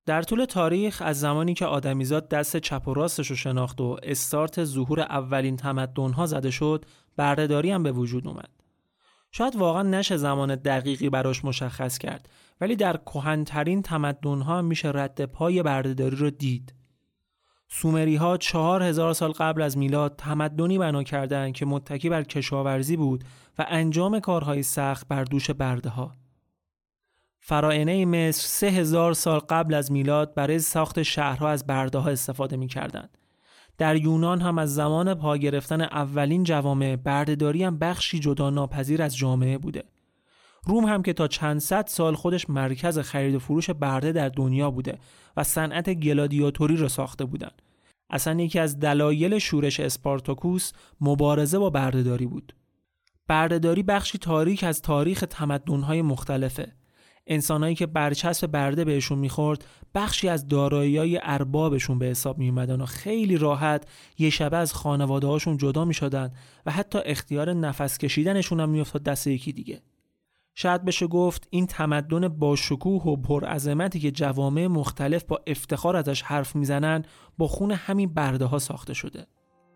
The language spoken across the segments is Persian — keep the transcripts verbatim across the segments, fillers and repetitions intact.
در طول تاریخ از زمانی که آدمیزاد دست چپ و راستش رو شناخت و استارت ظهور اولین تمدن‌ها زده شد، برده‌داری هم به وجود اومد. شاید واقعا نشه زمان دقیقی براش مشخص کرد، ولی در کهن‌ترین تمدن‌ها میشه رد پای برده‌داری رو دید. سومری‌ها چهار هزار سال قبل از میلاد تمدنی بنا کردند که متکی بر کشاورزی بود و انجام کارهای سخت بر دوش برده‌ها. فراعنه مصر سه هزار سال قبل از میلاد برای ساخت شهرها از برده‌ها استفاده می‌کردند. در یونان هم از زمان پا گرفتن اولین جوامع برده‌داری هم بخشی جدا ناپذیر از جامعه بوده. روم هم که تا چند صد سال خودش مرکز خرید و فروش برده در دنیا بوده و صنعت گلادیاتوری را ساخته بودن. اصلا یکی از دلایل شورش اسپارتاکوس مبارزه با برده‌داری بود. برده‌داری بخشی تاریک از تاریخ تمدن‌های مختلفه. انسانایی که برچسب برده بهشون میخورد بخشی از دارایی‌های اربابشون به حساب میومدن و خیلی راحت یه شبه از خانواده‌هاشون جدا میشدن و حتی اختیار نفس کشیدنشون هم میافتاد دست یکی دیگه. شاید بشه گفت این تمدن با شکوه و پرعظمتی که جوامع مختلف با افتخار ازش حرف میزنن با خون همین برده‌ها ساخته شده.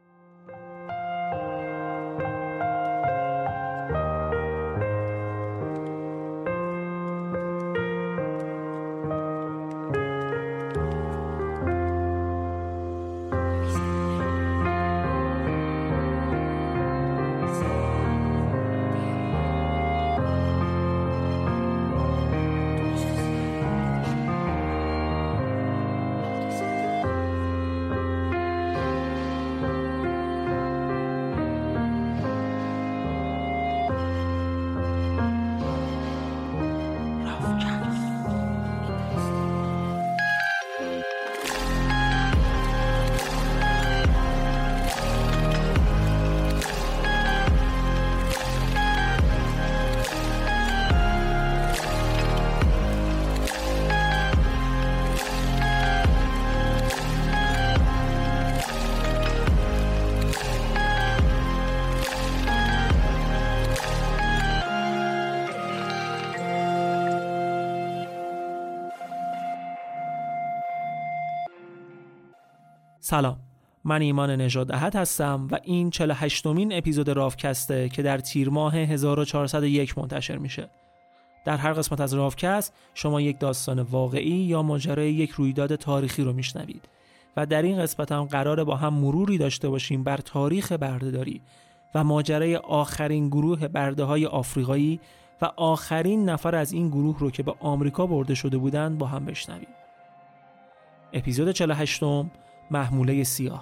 سلام، من ایمان نژاد احد هستم و این چهل و هشتمین اپیزود رافکسته که در تیر ماه هزار و چهارصد و یک منتشر میشه. در هر قسمت از رافکست شما یک داستان واقعی یا ماجرای یک رویداد تاریخی رو میشنوید و در این قسمت هم قراره با هم مروری داشته باشیم بر تاریخ برده‌داری و ماجرای آخرین گروه برده‌های آفریقایی و آخرین نفر از این گروه رو که به آمریکا برده شده بودند با هم بشنویم. اپیزود چهل و هشتم، محموله سیاه.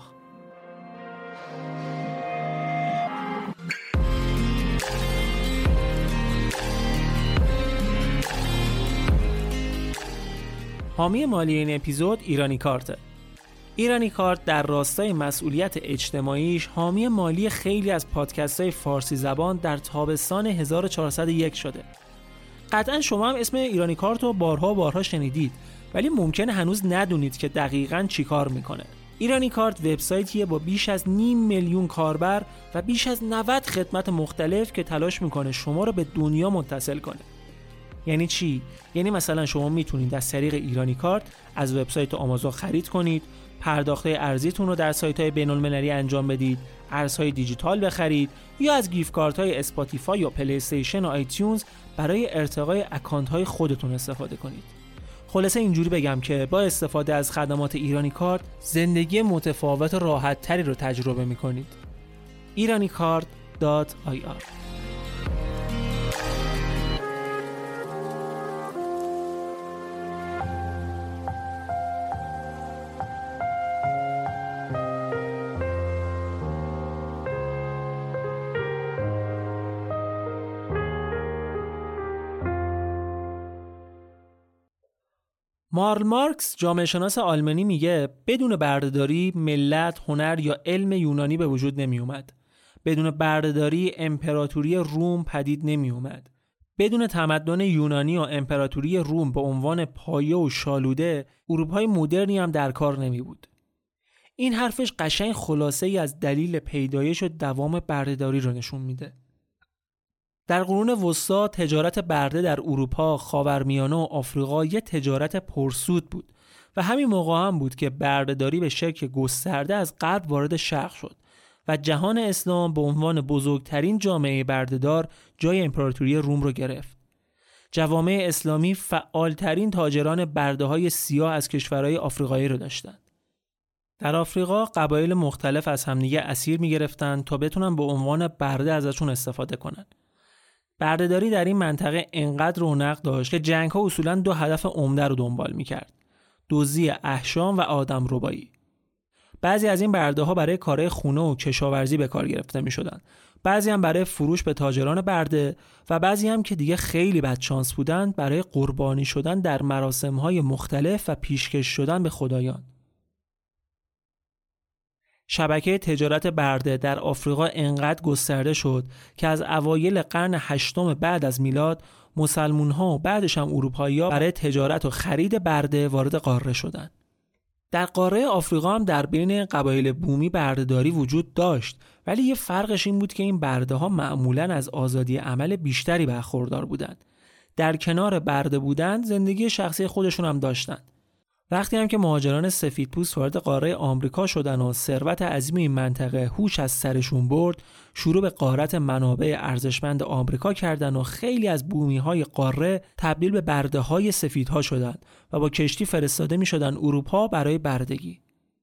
حامی مالی این اپیزود ایرانی کارته. ایرانی کارت در راستای مسئولیت اجتماعیش حامی مالی خیلی از پادکست‌های فارسی زبان در تابستان هزار و چهارصد و یک شده. قطعاً شما هم اسم ایرانی کارت رو بارها بارها شنیدید، ولی ممکنه هنوز ندونید که دقیقاً چی کار میکنه. ایرانی کارت وبسایتیه با بیش از نیم میلیون کاربر و بیش از نود خدمت مختلف که تلاش میکنه شما رو به دنیا متصل کنه. یعنی چی؟ یعنی مثلا شما میتونید از طریق ایرانی کارت از وبسایت آمازون خرید کنید، پرداخت ارزیتون رو در سایت‌های بین‌المللی انجام بدید، ارزهای دیجیتال بخرید یا از گیفت کارت‌های اسپاتیفای یا پلی استیشن و آیتیونز برای ارتقای اکانت‌های خودتون استفاده کنید. خلاصه اینجوری بگم که با استفاده از خدمات ایرانی کارت زندگی متفاوت و راحت تری رو تجربه میکنید. ایرانی کارت دات آی آر. مارل مارکس جامعه شناس آلمانی میگه بدون برده‌داری ملت، هنر یا علم یونانی به وجود نمی اومد. بدون برده‌داری امپراتوری روم پدید نمی اومد. بدون تمدن یونانی و امپراتوری روم به عنوان پایه و شالوده، اروپای مدرنی هم در کار نمی بود. این حرفش قشنگ خلاصه ای از دلیل پیدایش و دوام برده‌داری رو نشون میده. در قرون وسطا تجارت برده در اروپا، خاورمیانه و آفریقا یه تجارت پرسود بود و همین موقع هم بود که بردهداری به شکل گسترده از غرب وارد شرق شد و جهان اسلام به عنوان بزرگترین جامعه بردهدار جای امپراتوری روم رو گرفت. جوامع اسلامی فعالترین تاجران برده‌های سیاه از کشورهای آفریقایی رو داشتند. در آفریقا قبایل مختلف از همدیگه اسیر می‌گرفتن تا بتونن به عنوان برده ازشون استفاده کنن. بردهداری در این منطقه انقدر رونق داشت که جنگ‌ها اصولاً دو هدف عمده رو دنبال می‌کرد: دزدی احشام و آدمربایی. بعضی از این برده‌ها برای کارهای خونه و کشاورزی به کار گرفته می‌شدن. بعضی هم برای فروش به تاجران برده و بعضی هم که دیگه خیلی بدشانس بودن برای قربانی شدن در مراسم‌های مختلف و پیشکش شدن به خدایان. شبکه تجارت برده در آفریقا انقدر گسترده شد که از اوایل قرن هشتم بعد از میلاد مسلمان‌ها و بعدش هم اروپایی‌ها برای تجارت و خرید برده وارد قاره شدند. در قاره آفریقا هم در بین قبایل بومی بردهداری وجود داشت، ولی یه فرقش این بود که این برده‌ها معمولاً از آزادی عمل بیشتری برخوردار بودند. در کنار برده بودند زندگی شخصی خودشون هم داشتند. وقتی هم که مهاجران سفیدپوست وارد قاره آمریکا شدن و ثروت عظیم این منطقه هوش از سرشون برد، شروع به غارت منابع ارزشمند آمریکا کردن و خیلی از بومی‌های قاره تبدیل به برده‌های سفیدها شدند و با کشتی فرستاده می‌شدن اروپا برای بردگی.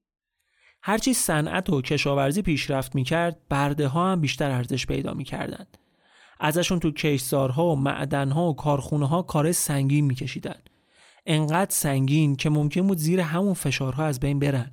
هرچی صنعت و کشاورزی پیشرفت می‌کرد، برده‌ها هم بیشتر ارزش پیدا می‌کردند. ازشون تو کشتزارها و معدن‌ها و کارخونه‌ها کار سنگین می‌کشیدن. انقدر سنگین که ممکن بود زیر همون فشارها از بین برن.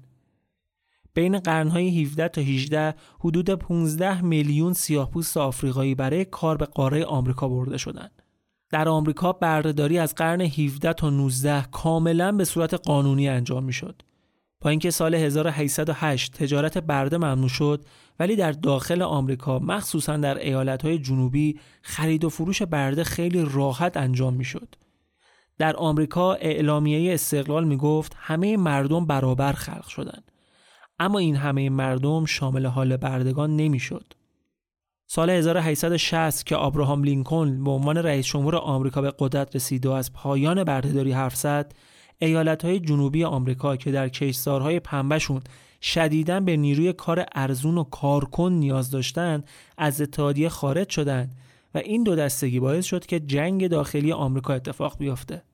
بین قرنهای هفده تا هجده حدود پانزده میلیون سیاه‌پوست آفریقایی برای کار به قاره آمریکا برده شدند. در آمریکا بردهداری از قرن هفده تا نوزده کاملا به صورت قانونی انجام میشد. با اینکه سال هزار و هشتصد و هشت تجارت برده ممنوع شد، ولی در داخل آمریکا مخصوصا در ایالت‌های جنوبی خرید و فروش برده خیلی راحت انجام میشد. در آمریکا اعلامیه استقلال میگفت همه مردم برابر خلق شدند، اما این همه مردم شامل حال بردگان نمیشد. سال هزار و هشتصد و شصت که ابراهام لینکلن به عنوان رئیس جمهور آمریکا به قدرت رسید و از پایان بردهداری حرف زد، ایالت‌های جنوبی آمریکا که در کشتزارهای پنبهشون شدیداً به نیروی کار ارزون و کارکن نیاز داشتند، از اتحادیه خارج شدند و این دو دستگی باعث شد که جنگ داخلی آمریکا اتفاق بیفته.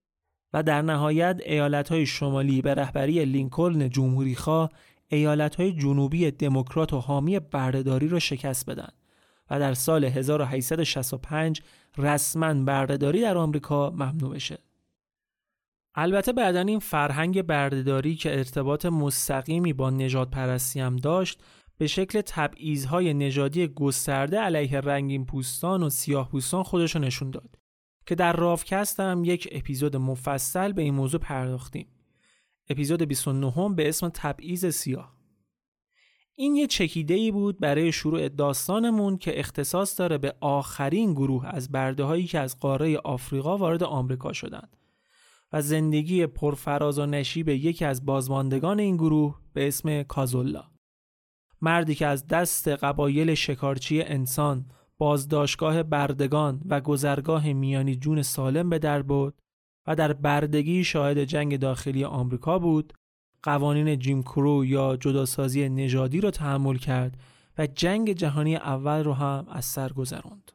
و در نهایت ایالت‌های شمالی به رهبری لینکلن جمهوری‌خواه ایالت‌های جنوبی دموکرات و حامی بردهداری را شکست بدن و در سال هزار و هشتصد و شصت و پنج رسماً بردهداری در آمریکا ممنوع بشه. البته بعدن این فرهنگ بردهداری که ارتباط مستقیمی با نژاد پرستی هم داشت، به شکل تبعیض‌های نژادی گسترده علیه رنگین پوستان و سیاه پوستان خودش رو نشون داد که در راوکست هم یک اپیزود مفصل به این موضوع پرداختیم. اپیزود بیست و نه به اسم تبعیض سیاه. این یه چکیده‌ای بود برای شروع داستانمون که اختصاص داره به آخرین گروه از برده‌هایی که از قاره آفریقا وارد آمریکا شدند و زندگی پرفراز و نشیب یکی از بازماندگان این گروه به اسم کازولا. مردی که از دست قبایل شکارچی انسان، بازداشتگاه بردگان و گذرگاه میانی جون سالم به در برد و در بردگی شاهد جنگ داخلی آمریکا بود، قوانین جیم کرو یا جداسازی نژادی رو تحمل کرد و جنگ جهانی اول رو هم از سر گذراند.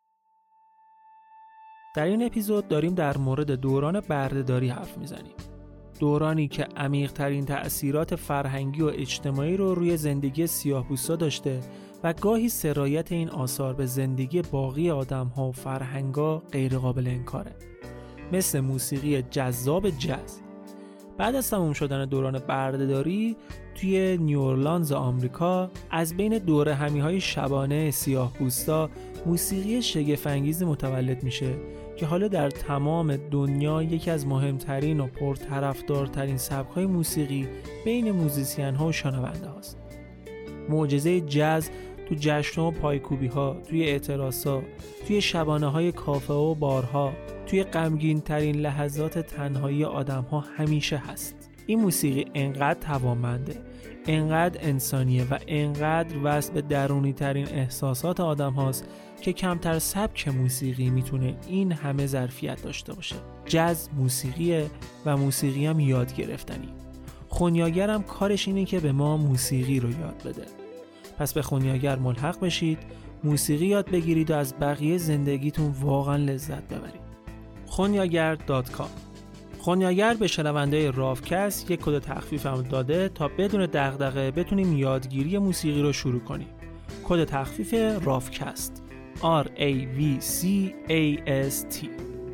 در این اپیزود داریم در مورد دوران بردهداری حرف میزنیم. دورانی که عمیق‌ترین تأثیرات فرهنگی و اجتماعی رو روی زندگی سیاه‌پوستا داشته و گاهی سرایت این آثار به زندگی باقی آدم‌ها و فرهنگا غیر قابل انکاره. مثل موسیقی جذاب جاز. بعد از تموم شدن دوران بردهداری توی نیوورلانز آمریکا، از بین دوره همی‌های شبانه سیاه‌پوستا موسیقی شگفت‌انگیزی متولد میشه که حالا در تمام دنیا یکی از مهمترین و پرطرفدارترین سبک‌های موسیقی بین موزیسین‌ها و شنونده هاست. معجزه جاز تو جشن‌ها و پایکوبی‌ها، توی اعتراض‌ها، توی شبانه‌های کافه و بارها، توی غمگین‌ترین لحظات تنهایی آدم‌ها همیشه هست. این موسیقی انقدر توانمنده، انقدر انسانیه و انقدر وصل به درونی ترین احساسات آدم هاست که کمتر سبک موسیقی میتونه این همه ظرفیت داشته باشه. جاز موسیقیه و موسیقی هم یاد گرفتنی. خونیاگر هم کارش اینه که به ما موسیقی رو یاد بده. پس به خونیاگر ملحق بشید، موسیقی یاد بگیرید و از بقیه زندگیتون واقعا لذت ببرید. خونیاگر دات کام. خونیاگر به شنونده رافکست یک کد تخفیف هم داده تا بدون دغدغه بتونیم یادگیری موسیقی رو شروع کنیم. کد تخفیف رافکست آر ای وی سی ای اس تی.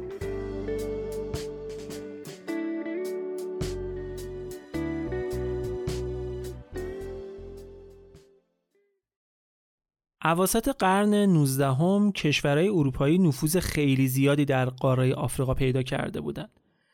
اواسط قرن نوزدهم کشورهای اروپایی نفوذ خیلی زیادی در قاره آفریقا پیدا کرده بودند.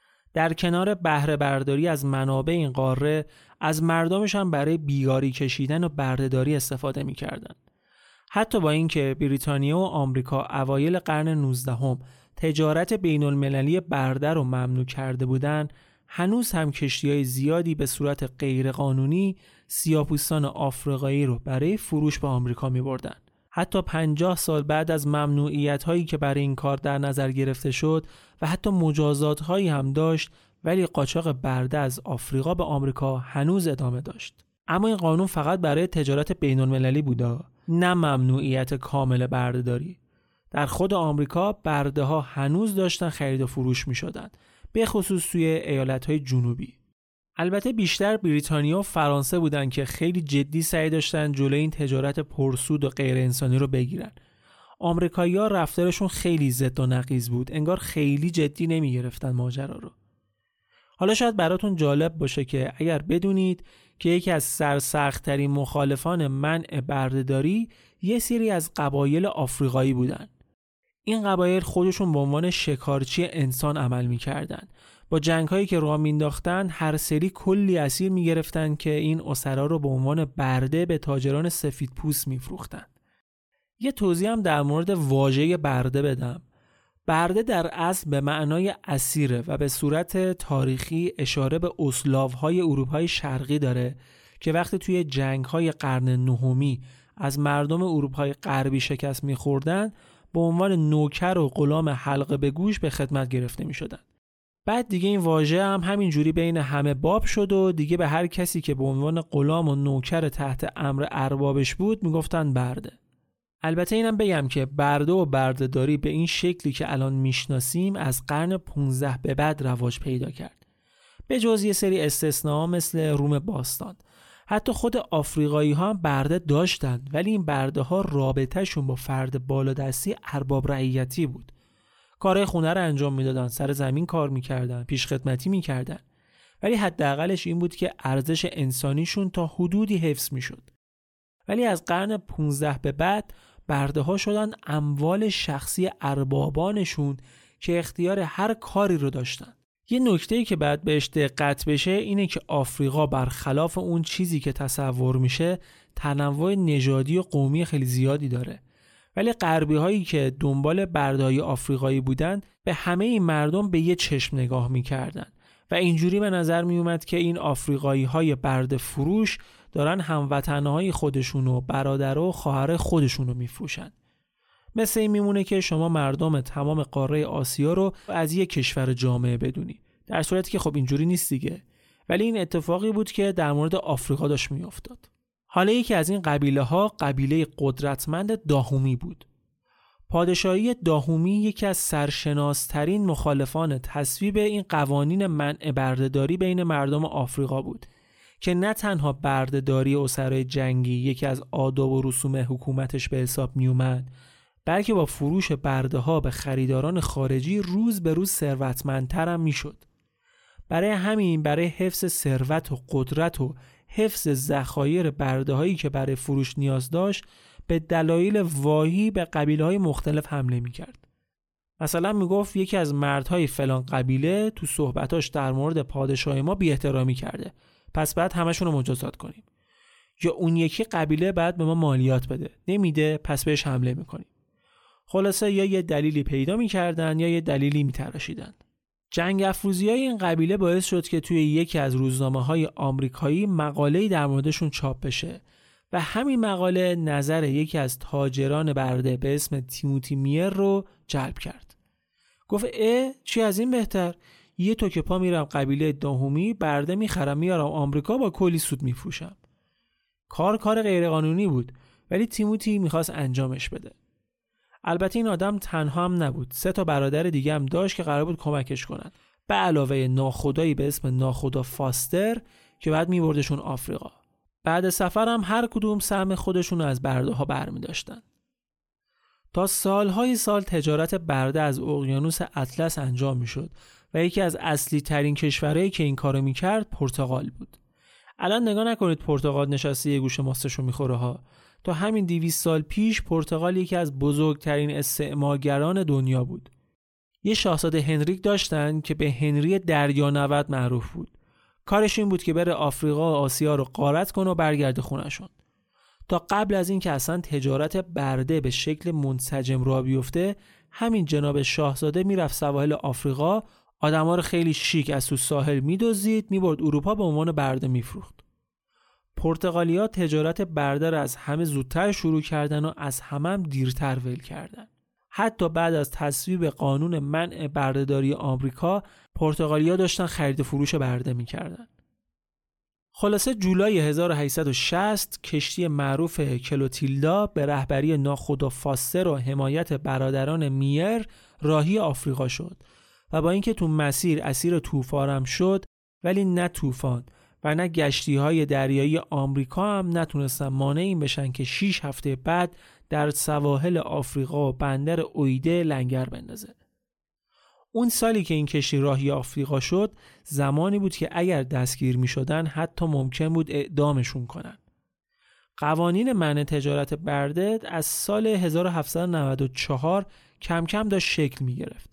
در کنار بهره برداری از منابع این قاره، از مردمش هم برای بیگاری کشیدن و بردهداری استفاده می‌کردند. حتی با اینکه بریتانیا و آمریکا اوایل قرن نوزدهم تجارت بین‌المللی برده رو ممنوع کرده بودند، هنوز هم کشتی‌های زیادی به صورت غیرقانونی سیاه‌پوستان آفریقایی رو برای فروش به آمریکا می‌بردند. حتی پنجاه سال بعد از ممنوعیت‌هایی که برای این کار در نظر گرفته شد و حتی مجازات‌هایی هم داشت، ولی قاچاق برده از آفریقا به آمریکا هنوز ادامه داشت. اما این قانون فقط برای تجارت بین‌المللی بوده، نه ممنوعیت کامل بردهداری. در خود آمریکا برده‌ها هنوز داشتن خرید و فروش می‌شدن، به خصوص توی ایالت‌های جنوبی. البته بیشتر بریتانیا و فرانسه بودن که خیلی جدی سعی داشتن جلوی این تجارت پرسود و غیر انسانی رو بگیرن. آمریکایی‌ها رفتارشون خیلی ضد و نقیض بود، انگار خیلی جدی نمی‌گرفتن ماجرا رو. حالا شاید براتون جالب باشه که اگر بدونید که یکی از سرسخت‌ترین مخالفان منع بردهداری یه سری از قبایل آفریقایی بودن. این قبایل خودشون به عنوان شکارچی انسان عمل می‌کردن. با جنگ‌هایی که راه مینداختن هر سری کلی اسیر می‌گرفتن که این اسرا رو به عنوان برده به تاجران سفیدپوست می‌فروختن. یه توضیح هم در مورد واژه برده بدم. برده در اصل به معنای اسیره و به صورت تاریخی اشاره به اسلاوهای اروپای شرقی داره که وقتی توی جنگ‌های قرن نهمی از مردم اروپای غربی شکست می‌خوردن، به عنوان نوکر و غلام حلقه به گوش به خدمت گرفته می‌شدن. بعد دیگه این واژه هم همین جوری بین همه باب شد و دیگه به هر کسی که به عنوان غلام و نوکر تحت امر اربابش بود میگفتن برده. البته اینم بگم که برده و بردهداری به این شکلی که الان میشناسیم از قرن پانزده به بعد رواج پیدا کرد. به جز یه سری استثناء مثل روم باستان. حتی خود آفریقایی ها هم برده داشتن، ولی این برده ها رابطه شون با فرد بالادستی ارباب رعیتی بود. کارهای خونه رو انجام میدادن، سر زمین کار میکردن، پیش خدمتی میکردن، ولی حداقلش این بود که ارزش انسانیشون تا حدودی حفظ میشد. ولی از قرن پانزده به بعد برده ها شدن اموال شخصی اربابانشون که اختیار هر کاری رو داشتن. یه نکته‌ای که بعد بهش دقت بشه اینه که آفریقا برخلاف اون چیزی که تصور میشه تنوع نژادی و قومی خیلی زیادی داره. ولی غربی هایی که دنبال برده‌های آفریقایی بودن به همه این مردم به یه چشم نگاه میکردن و اینجوری به نظر می اومد که این آفریقایی های برده فروش دارن هموطنهای خودشون و برادر و خواهر خودشون رو میفروشن. مثل این میمونه که شما مردم تمام قاره آسیا رو از یک کشور جامعه بدونی، در صورتی که خب اینجوری نیست دیگه. ولی این اتفاقی بود که در مورد آفریقا داشت میافتاد. حالا یکی از این قبیله ها قبیله قدرتمند داهومی بود. پادشاهی داهومی یکی از سرشناسترین مخالفان تصویب این قوانین منع بردهداری بین مردم آفریقا بود که نه تنها بردهداری اسرای جنگی یکی از آداب و رسوم حکومتش به حساب می اومد، بلکه با فروش برده ها به خریداران خارجی روز به روز ثروتمندتر هم می شد. برای همین برای حفظ ثروت و قدرت و حفظ ذخایر برده هایی که برای فروش نیاز داشت به دلایل واهی به قبیله های مختلف حمله می کرد. مثلا می گفت یکی از مردهای فلان قبیله تو صحبتاش در مورد پادشاه ما بی احترامی کرده، پس بعد همشون رو مجازات کنیم. یا اون یکی قبیله بعد به ما مالیات بده، نمیده پس بهش حمله میکنیم. خلاصه یا یه دلیلی پیدا میکردن یا یه دلیلی میتراشیدن. جنگ افروزی‌های این قبیله باعث شد که توی یکی از روزنامه‌های آمریکایی مقاله‌ای در موردشون چاپ بشه و همین مقاله نظر یکی از تاجران برده به اسم تیموتی میر رو جلب کرد. گفت اه چی از این بهتر؟ یه توکه پا میرم قبیله داهومی برده میخرم میارم آمریکا با کلی سود میفروشم. کار کار غیرقانونی بود ولی تیموتی میخواست انجامش بده. البته این آدم تنها هم نبود، سه تا برادر دیگه هم داشت که قرار بود کمکش کنن، به علاوه ناخدایی به اسم ناخدا فاستر که بعد میبردشون آفریقا. بعد سفر هم هر کدوم سهم خودشون از برده ها برمی داشتن. تا سالهای سال تجارت برده از اقیانوس اطلس انجام میشد و یکی از اصلی ترین کشورهایی که این کارو میکرد پرتغال بود. الان نگاه نکنید پرتغال نشسته یه گوشه ماستشو میخوره ها. تا همین دویست سال پیش پرتغال یکی از بزرگترین استعمارگران دنیا بود. یه شاهزاده هنریک داشتن که به هنری دریانورد معروف بود. کارش این بود که بره آفریقا و آسیا رو غارت کنه و برگرده خونشون. تا قبل از این که اصلا تجارت برده به شکل منسجم راه بیفته، همین جناب شاهزاده میرفت سواحل آفریقا، آدما رو خیلی شیک از تو ساحل میدزدید، میبرد اروپا به عنوان برده میفروخت. پرتغالیا تجارت برده را از همه زودتر شروع کردن و از همه هم دیرتر ول کردن. حتی بعد از تصویب قانون منع بردهداری آمریکا، پرتغالیا داشتن خرید و فروش برده میکردن. خلاصه جولای هزار و هشتصد و شصت کشتی معروف کلوتیلدا به رهبری ناخدا فاستر و حمایت برادران میر راهی آفریقا شد و با اینکه تو مسیر اسیر طوفان شد، ولی نه طوفان و نه گشتی‌های دریایی آمریکا هم نتونستن مانع این بشن که شش هفته بعد در سواحل آفریقا و بندر اویده لنگر بندازه. اون سالی که این کشتی راهی آفریقا شد، زمانی بود که اگر دستگیر می شدن حتی ممکن بود اعدامشون کنن. قوانین منع تجارت برده از سال هزار و هفتصد و نود و چهار کم کم داشت شکل می گرفت.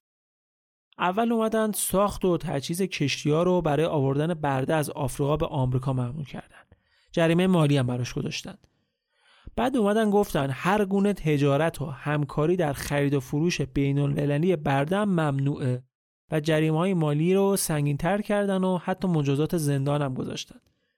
اول اومدن ساخت و تجهیز کشتی‌ها رو برای آوردن برده از آفریقا به آمریکا ممنوع کردن. جریمه مالی هم براش گذاشتن. بعد اومدن گفتن هر گونه تجارت و همکاری در خرید و فروش بین‌المللی برده هم ممنوعه و جریمه‌های مالی رو سنگین‌تر کردن و حتی مجازات زندان هم گذاشتن.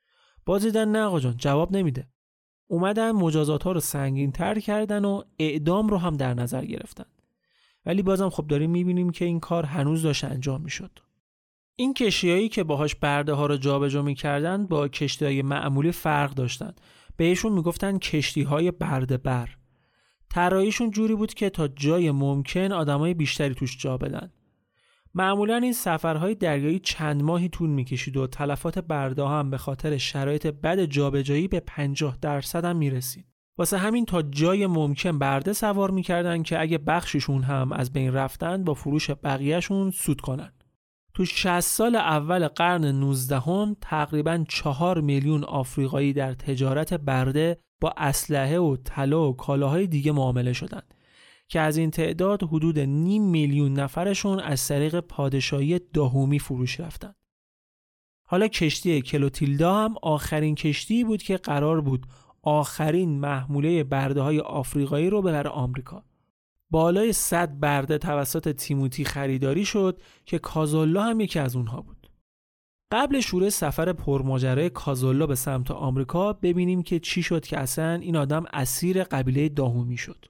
باز دیدن نه آقا جان جواب نمیده. اومدن مجازات‌ها رو سنگین‌تر کردن و اعدام رو هم در نظر گرفتن. ولی بازم خب داریم می‌بینیم که این کار هنوز داشت انجام می‌شد. این کشتی‌هایی که باهاش برده‌ها رو جابجا می‌کردن با کشتی‌های معمولی فرق داشتن. بهشون میگفتن کشتی‌های برده بر. طراحیشون جوری بود که تا جای ممکن آدمای بیشتری توش جا بدن. معمولاً این سفرهای دریایی چند ماهی طول میکشید و تلفات برده ها هم به خاطر شرایط بد جابجایی به پنجاه درصد هم میرسید. واسه همین تا جای ممکن برده سوار میکردن که اگه بخششون هم از بین رفتن با فروش بقیهشون سود کنن. تو شصت سال اول قرن نوزدهم تقریباً چهار میلیون آفریقایی در تجارت برده با اسلحه و طلا و کالاهای دیگه معامله شدند که از این تعداد حدود نیم میلیون نفرشون از طریق پادشاهی داهومی فروش رفتند. حالا کشتی کلوتیلدا هم آخرین کشتی بود که قرار بود آخرین محموله برده‌های آفریقایی رو ببره آمریکا. بالای صد برده توسط تیموتی خریداری شد که کازولا هم یکی از اونها بود. قبل شروع سفر پرماجرای کازولا به سمت آمریکا ببینیم که چی شد که اصلا این آدم اسیر قبیله داهومی شد.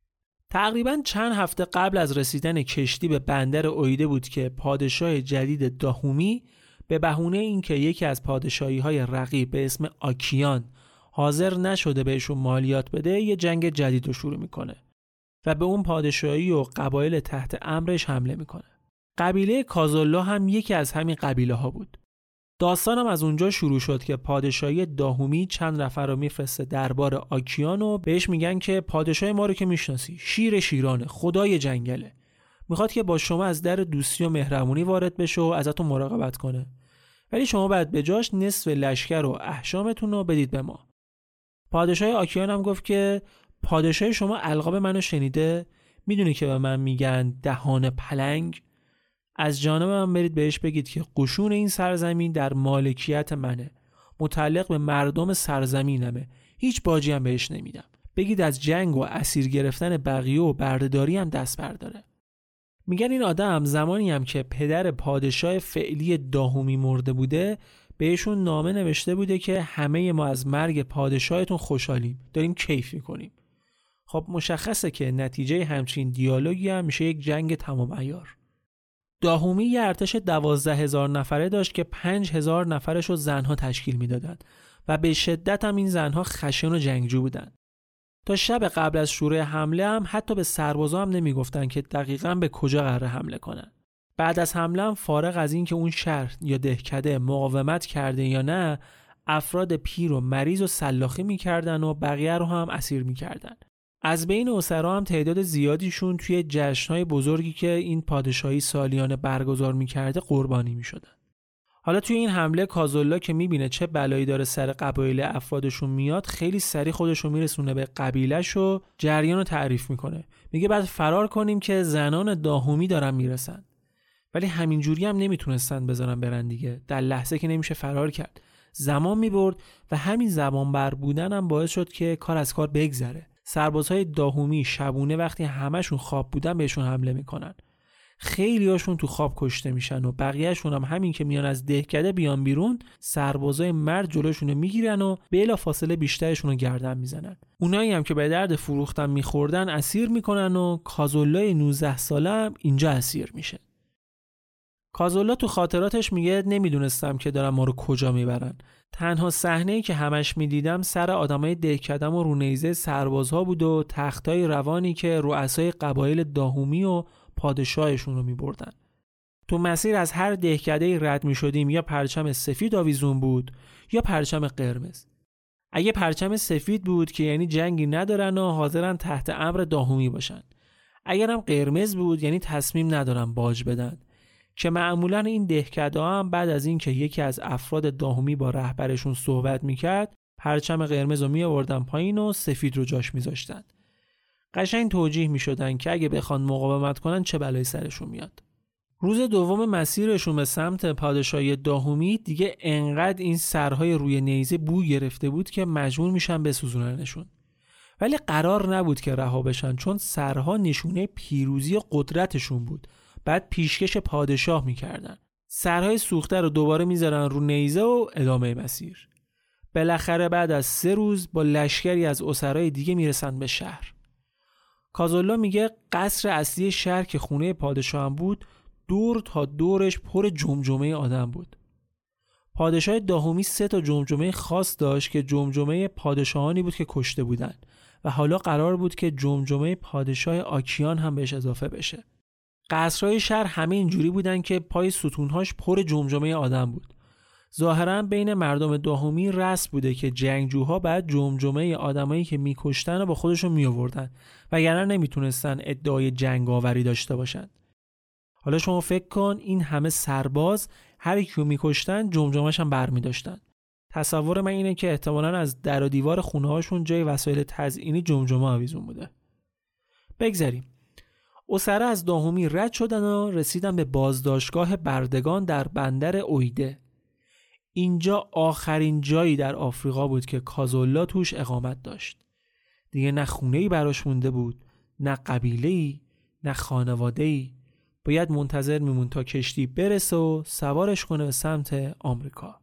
تقریباً چند هفته قبل از رسیدن کشتی به بندر اویده بود که پادشاه جدید داهومی به بهونه اینکه یکی از پادشاهی‌های رقیب به اسم آکیان حاضر نشده بهشون مالیات بده، یه جنگ جدید رو شروع میکنه و به اون پادشاهی و قبایل تحت امرش حمله میکنه. قبیله کازولا هم یکی از همین قبیله ها بود. داستانم از اونجا شروع شد که پادشاهی داهومی چند نفر رو میفرسته دربار آکیان و بهش میگن که پادشاه ما رو که میشناسی، شیر شیرانه، خدای جنگله، میخواد که با شما از در دوستی و مهربونی وارد بشه و ازتون مراقبت کنه، ولی شما بعد به جاش نصف لشکر و احشامتون رو بدید به ما. پادشاه آکیان هم گفت که پادشاه شما القاب منو شنیده؟ میدونی که به من میگن دهان پلنگ؟ از جانب من برید بهش بگید که قشون این سرزمین در مالکیت منه، متعلق به مردم سرزمینمه، هیچ باجی هم بهش نمیدم. بگید از جنگ و اسیر گرفتن بقیه و بردهداری هم دست برداره. میگن این آدم زمانی هم که پدر پادشاه فعلی داهومی مرده بوده بهشون نامه نوشته بوده که همه ما از مرگ پادشاهتون خوشحالیم، داریم کیف میکنیم. خب مشخصه که نتیجه همچین دیالوگی هم میشه یک جنگ تمام عیار. داهومی یه ارتش دوازده هزار نفره داشت که پنج هزار نفرش رو زنها تشکیل میدادن و به شدت هم این زنها خشن و جنگجو بودن. تا شب قبل از شروع حمله هم حتی به سربازا هم نمیگفتن که دقیقاً به کجا قراره حمله کنن. بعد از حمله هم فارغ از این که اون شهر یا دهکده مقاومت کرده یا نه، افراد پیر و مریض و سلاخی میکردن و بقیه رو هم اسیر میکردن. از بین اسرا هم تعداد زیادیشون توی جشن‌های بزرگی که این پادشاهی سالیانه برگزار میکرده قربانی میشدن. حالا توی این حمله کازولا که میبینه چه بلایی داره سر قبایل افرادشون میاد، خیلی سریع خودشو میرسونه به قبیله‌ش و جریان رو تعریف میکنه. میگه بعد فرار کنیم که زنان داهومی دارن میرسن. ولی همینجوری هم نمیتونستن بذارن برن دیگه. در لحظه که نمیشه فرار کرد، زمان میبرد و همین زمان بر بودن هم باعث شد که کار از کار بگذره. سربازهای داهومی شبونه وقتی همشون خواب بودن بهشون حمله میکنن. خیلی هاشون تو خواب کشته میشن و بقیهشون هم همین که میان از دهکده بیان بیرون، سربازای مرد جلوشون رو میگیرن و بلا فاصله بیشترشون رو گردن میزنن. اونایی هم که به درد فروختن میخوردن اسیر میکنن و کازولای نوزده ساله هم اینجا اسیر میشه. کازولا تو خاطراتش میگه نمیدونستم که دارن ما رو کجا میبرن. تنها صحنه‌ای که همش میدیدم سر آدمای دهکدم و رونیزه سربازها بود و تختای روانی که رؤسای قبایل داهومی و پادشاهشون رو میبردن. تو مسیر از هر دهکده‌ای رد میشدیم یا پرچم سفید آویزون بود یا پرچم قرمز. اگه پرچم سفید بود که یعنی جنگی ندارن و حاضرن تحت امر داهومی باشن. اگرم قرمز بود یعنی تصمیم ندارن باج بدن. که معمولاً این دهکده‌ها هم بعد از این که یکی از افراد داهومی با رهبرشون صحبت میکرد، پرچم قرمز رو میآوردن پایین و سفید رو جاش میذاشتن. قشنگ توجیه میشدن که اگه بخوان مقاومت کنن چه بلایی سرشون میاد. روز دوم مسیرشون به سمت پادشاهی داهومی دیگه انقدر این سرهای روی نیزه بو گرفته بود که مجبور میشن بسوزوننشون. ولی قرار نبود که رها بشن، چون سرها نشونه پیروزی و قدرتشون بود. بعد پیشکش پادشاه میکردن. سرهای سوخته رو دوباره میذارن رو نیزه و ادامه مسیر. بالاخره بعد از سه روز با لشکری از اسرای دیگه میرسن به شهر. کازولا میگه قصر اصلی شهر که خونه پادشاه هم بود، دور تا دورش پر جمجمه آدم بود. پادشاه داهومی سه تا جمجمه خاص داشت که جمجمه پادشاهانی بود که کشته بودن و حالا قرار بود که جمجمه پادشاه آکیان هم بهش اضافه بشه. قصرهای شهر همه اینجوری بودن که پای ستونهاش پر جمجمه آدم بود. ظاهراً بین مردم داهومی رسم بوده که جنگجوها بعد جمجمه آدمایی که میکشتن رو با خودشون میآوردن، وگرنه نمیتونستن ادعای جنگاوری داشته باشن. حالا شما فکر کن این همه سرباز هر کیو میکشتن جمجمه‌اش هم برمی‌داشتن. تصور من اینه که احتمالاً از در و دیوار خونه‌هاشون جای وسایل تزیینی جمجمه آویزون بوده. بگذریم. اسرا از داهومی رد شدن و رسیدن به بازداشتگاه بردگان در بندر اویده. اینجا آخرین جایی در آفریقا بود که کازولا توش اقامت داشت. دیگه نه خونه‌ای براش مونده بود، نه قبیله‌ای، نه خانواده‌ای. باید منتظر میمون تا کشتی برسه و سوارش کنه به سمت آمریکا.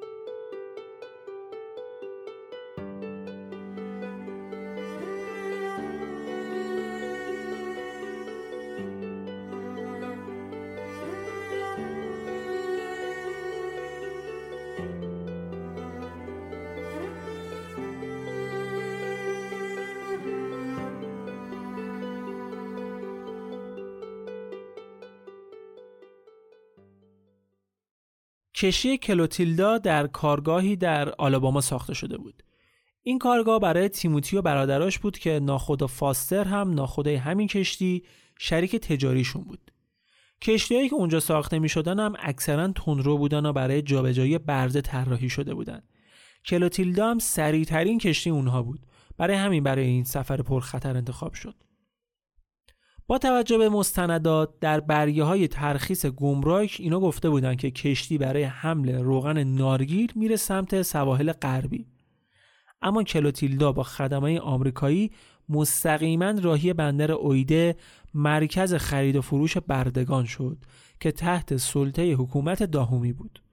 کشتی کلوتیلدا در کارگاهی در آلاباما ساخته شده بود. این کارگاه برای تیموتی و برادراش بود که ناخدا فاستر هم ناخدای همین کشتی شریک تجاریشون بود. کشتی‌هایی که اونجا ساخته می‌شدن هم اکثراً تندرو بودن و برای جابجایی برده طراحی شده بودن. کلوتیلدا هم سریع‌ترین کشتی اونها بود. برای همین برای این سفر پرخطر انتخاب شد. با توجه به مستندات در برگه‌های ترخیص گمرک اینا گفته بودن که کشتی برای حمل روغن نارگیل میره سمت سواحل غربی. اما کلوتیلدا با خدمات آمریکایی مستقیما راهی بندر اویده، مرکز خرید و فروش بردگان شد که تحت سلطه حکومت داهومی بود.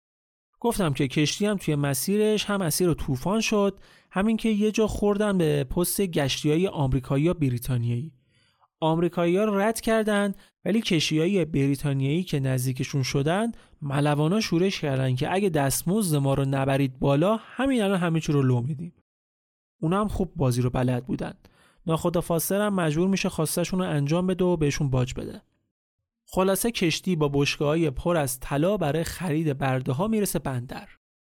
گفتم که کشتی هم توی مسیرش هم اسیر طوفان شد، همین که یه جا خوردن به پست گشتیای آمریکایی و بریتانیایی. آمریکایی‌ها رد کردند، ولی کشتیای بریتانیایی که نزدیکشون شدن ملوانا شورش کردن که اگه دستمزد ما رو نبرید بالا، همین الان همه چی رو لو میدیم. اونا هم خوب بازی رو بلد بودن. ناخدا فاصله هم مجبور میشه خواستشون رو انجام بده و بهشون باج بده. خلاصه کشتی با بشکه‌های پر از طلا برای خرید برده ها میرسه بندر.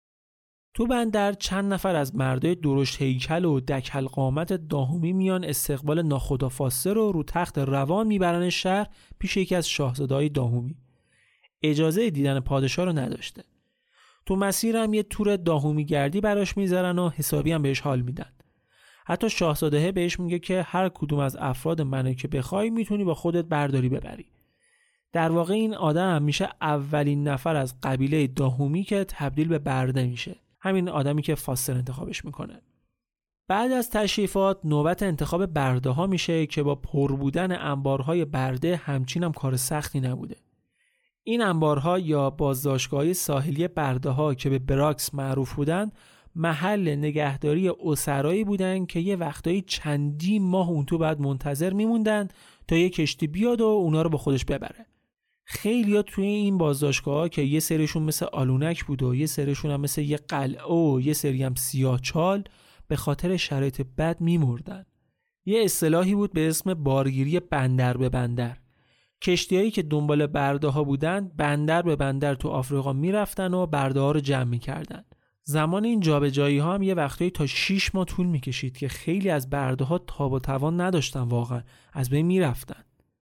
تو بندر چند نفر از مردای درشت هیکل و دکل قامت داهومی میان استقبال ناخدا فاصله رو رو تخت روان میبرن شهر پیش یکی از شاهزاده‌های داهومی. اجازه دیدن پادشاه رو نداشته. تو مسیر هم یه تور داهومی گردی براش میذارن و حسابی هم بهش حال میدن. حتی شاهزاده بهش میگه که هر کدوم از افراد منو که بخوای میتونی با خودت برداری ببری. در واقع این آدم میشه اولین نفر از قبیله داهومی که تبدیل به برده میشه. همین آدمی که فاصل انتخابش میکنه. بعد از تشریفات نوبت انتخاب برده ها میشه که با پر بودن انبارهای برده همچین هم کار سختی نبوده. این انبارها یا بازداشتگاه‌های ساحلی برده ها که به براکس معروف بودن، محل نگهداری اسرایی بودن که یه وقتایی چندی ماه اون تو بعد منتظر میموندن تا یه کشتی بیاد و اونا رو با خودش ببره. خیلی‌ها توی این بازداشتگاه‌ها که یه سریشون مثل آلونک بود و یه سریشون هم مثل یه قلعه و یه سری هم سیاه‌چال به خاطر شرایط بد میمردن. یه اصطلاحی بود به اسم بارگیری بندر به بندر. کشتیایی که دنبال برده ها بودن بندر به بندر تو آفریقا میرفتن و برده ها رو جمع میکردن. زمان این جابجایی ها هم یه وقتایی تا شش ماه طول میکشید که خیلی از برده ها تاب و توان نداشتن، واقعا از بین میرفتن.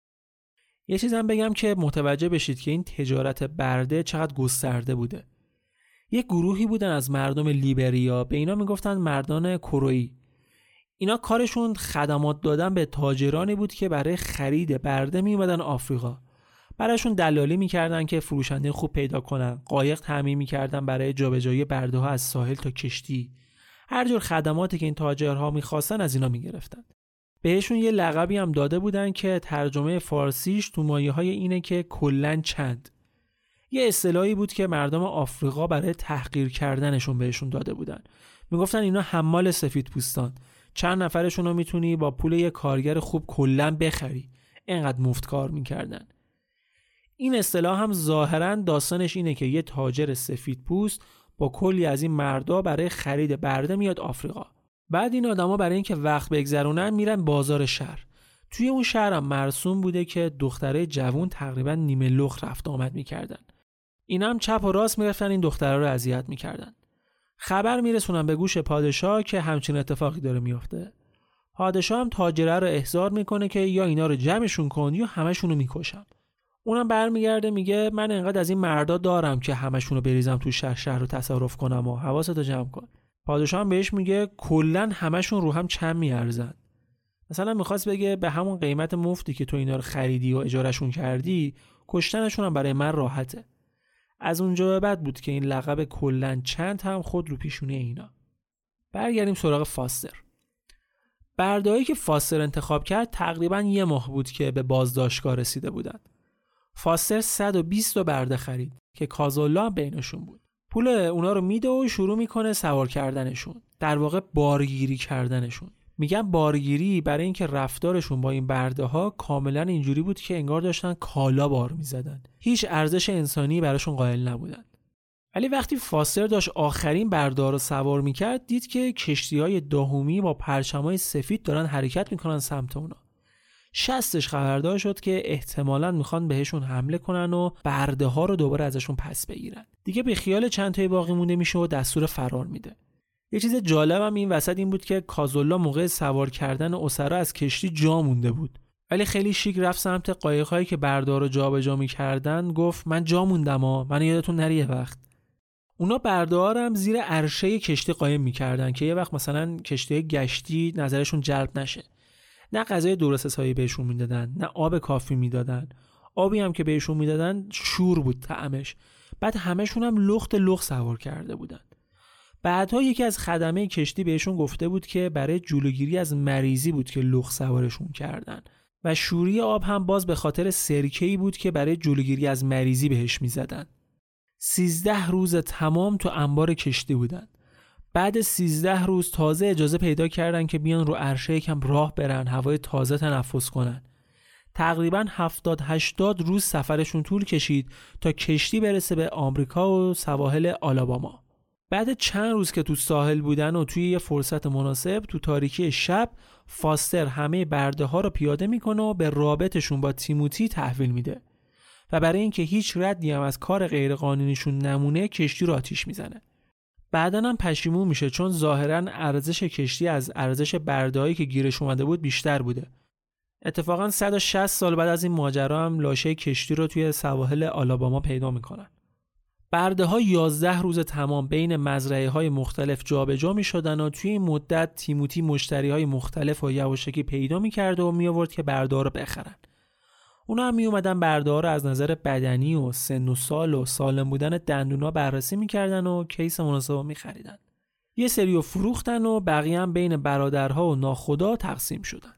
یه چیزم بگم که متوجه بشید که این تجارت برده چقدر گسترده بوده. یه گروهی بودن از مردم لیبریا، به اینا میگفتن مردان کروئی. اینا کارشون خدمات دادن به تاجرانی بود که برای خرید برده می اومدن آفریقا. براشون دلالی میکردن که فروشنده خوب پیدا کنن، قایق تعمیر میکردن برای جابجایی برده ها از ساحل تا کشتی. هر جور خدماتی که این تاجرها میخواستن از اینا میگرفتن. بهشون یه لقبی هم داده بودن که ترجمه فارسیش تو مایه‌های اینه که کلن چند. یه اصطلاحی بود که مردم آفریقا برای تحقیر کردنشون بهشون داده بودن. میگفتن اینا حمال سفیدپوستان، چند نفرشون رو میتونی با پول یه کارگر خوب کلن بخری. اینقدر مفت کار میکردن. این اصطلاح هم ظاهراً داستانش اینه که یه تاجر سفیدپوست با کلی از این مردا برای خرید برده میاد آفریقا. بعد این آدما برای اینکه وقت بگذرونن میرن بازار شهر. توی اون شهر هم مرسوم بوده که دختره جوون تقریبا نیمه لخت رفت آمد میکردن. اینا هم چپ و راست میرفتن این دختره رو اذیت میکردن. خبر میرسونن به گوش پادشاه که همچین اتفاقی داره میفته. پادشاه هم تاجره رو احضار میکنه که یا اینا رو جمعشون کن یا همشون رو میکشم. اونم برمیگرده میگه من انقدر از این مردا دارم که همشون رو بریزم تو شهر شهر رو تصرف کنم و حواستو جمع کن. پادشاه هم بهش میگه کلن همشون رو هم چند میارزن. مثلا میخواست بگه به همون قیمت مفتی که تو اینا رو خریدی و اجارهشون کردی، کشتنشون هم برای من راحته. از اونجا به بعد بود که این لقب کلن چند هم خود رو پیشونه اینا. برگردیم سراغ فاستر. برده‌هایی که فاستر انتخاب کرد تقریبا یه ماه بود که به بازداشتگاه رسیده بودن. فاستر صد و بیست تا برده خرید که کازولا هم بینشون بود. پول اونا رو میده و شروع میکنه سوار کردنشون، در واقع بارگیری کردنشون. میگن بارگیری برای اینکه رفتارشون با این برده ها کاملا اینجوری بود که انگار داشتن کالا بار میزدن، هیچ ارزش انسانی براشون قائل نبودن. ولی وقتی فاستر داشت آخرین برده ها رو سوار میکرد، دید که کشتی‌های داهومی با پرچم‌های سفید دارن حرکت میکنن سمت اونا. شستش خبردار شد که احتمالاً میخوان بهشون حمله کنن و برده ها رو دوباره ازشون پس بگیرن. دیگه به خیال چند تای باقی مونده میشه و دستور فرار میده. یه چیز جالبم این وسط این بود که کازولا موقع سوار کردن اسرا از کشتی جا مونده بود، ولی خیلی شیک رفت سمت قایق‌هایی که برده ها رو جابجا می‌کردن، گفت من جا موندم ها، من یادتون نره یه وقت. اونا برده ها رو هم زیر عرشه کشتی قایم می‌کردن که یه وقت مثلا کشتی گشتی نظرشون جلب نشه. نه غذای درست حسابی بهشون میدادن، نه آب کافی میدادن. آبی هم که بهشون میدادن شور بود طعمش. بعد همشون هم لخت لخت سوار کرده بودن. بعدها یکی از خدمه کشتی بهشون گفته بود که برای جلوگیری از مریضی بود که لخت سوارشون کردن و شوری آب هم باز به خاطر سرکه‌ای بود که برای جلوگیری از مریضی بهش میزدن. سیزده روز تمام تو انبار کشتی بودن. بعد سیزده روز تازه اجازه پیدا کردن که بیان رو عرشه یکم راه برن، هوای تازه تنفس کنن. تقریباً هفتاد هشتاد روز سفرشون طول کشید تا کشتی برسه به آمریکا و سواحل آلاباما. بعد چند روز که تو ساحل بودن و توی یه فرصت مناسب تو تاریکی شب، فاستر همه برده ها رو پیاده میکنه و به رابطشون با تیموتی تحویل میده و برای اینکه هیچ ردی هم از کار غیرقانونیشون نمونه کشتی رو آتیش میزنه. بعداً هم پشیمون میشه چون ظاهراً ارزش کشتی از ارزش برده‌هایی که گیرش اومده بود بیشتر بوده. اتفاقاً صد و شصت سال بعد از این ماجرا هم لاشه کشتی رو توی سواحل آلاباما پیدا میکنن. برده‌ها یازده روز تمام بین مزرعه‌های مختلف جابجا می‌شدن و توی این مدت تیموتی مشتری‌های مختلف و یواشکی پیدا می‌کرد و می‌آورد که برده‌ها رو بخرن. اونا هم میومدن برده‌ها رو از نظر بدنی و سن و سال و سالم بودن دندونا بررسی می‌کردن و کیس مناسب می‌خریدن. یه سریو فروختن و بقیه هم بین برادرها و ناخدا تقسیم شدن.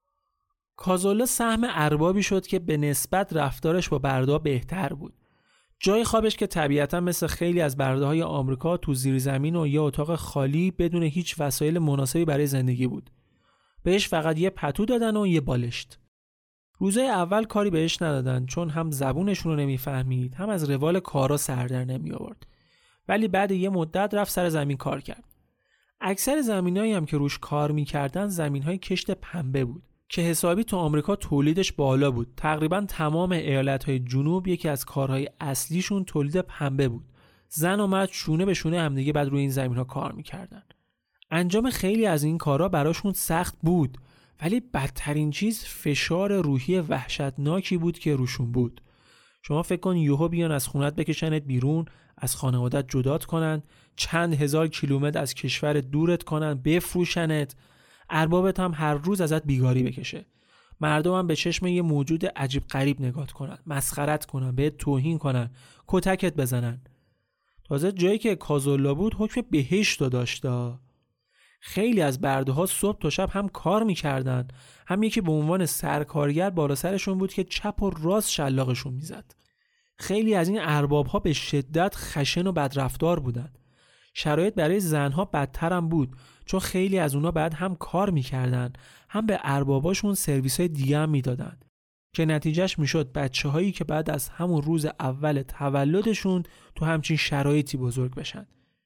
کازولا سهم اربابی شد که به نسبت رفتارش با برده‌ها بهتر بود. جای خوابش که طبیعتاً مثل خیلی از برده‌های آمریکا تو زیر زمین و یه اتاق خالی بدون هیچ وسایل مناسبی برای زندگی بود. بهش فقط یه پتو دادن و یه بالشت. روزای اول کاری بهش ندادن چون هم زبونشون رو نمیفهمید، هم از روال کارا سر در نمی آورد. ولی بعد یه مدت رفت سر زمین کار کرد. اکثر زمینایی هم که روش کار می‌کردن زمین‌های کشت پنبه بود که حسابی تو آمریکا تولیدش بالا بود. تقریباً تمام ایالت‌های جنوب یکی از کارهای اصلیشون تولید پنبه بود. زن و مرد شونه به شونه همدیگه بعد روی این زمین‌ها کار می‌کردن. انجام خیلی از این کارها براشون سخت بود، ولی بدترین چیز فشار روحی وحشتناکی بود که روشون بود. شما فکر کن یهو بیان از خونت بکشنت بیرون، از خانوادت جدات کنن، چند هزار کیلومتر از کشور دورت کنن، بفروشنت، اربابت هم هر روز ازت بیگاری بکشه. مردم هم به چشم یه موجود عجیب غریب نگات کنن، مسخرت کنن، بهت توهین کنن، کتکت بزنن. تازه جایی که کازولا بود حکم بهشت داشته. خیلی از برده ها صبح تا شب هم کار میکردن، هم یکی به عنوان سرکارگر بالا سرشون بود که چپ و راست شلاقشون میزد. خیلی از این ارباب ها به شدت خشن و بدرفتار بودن. شرایط برای زنها بدتر هم بود چون خیلی از اونا بعد هم کار میکردن، هم به ارباباشون سرویس های دیگه هم میدادن که نتیجهش میشد بچه هایی که بعد از همون روز اول تولدشون تو همچین شرایطی بزرگ بشن.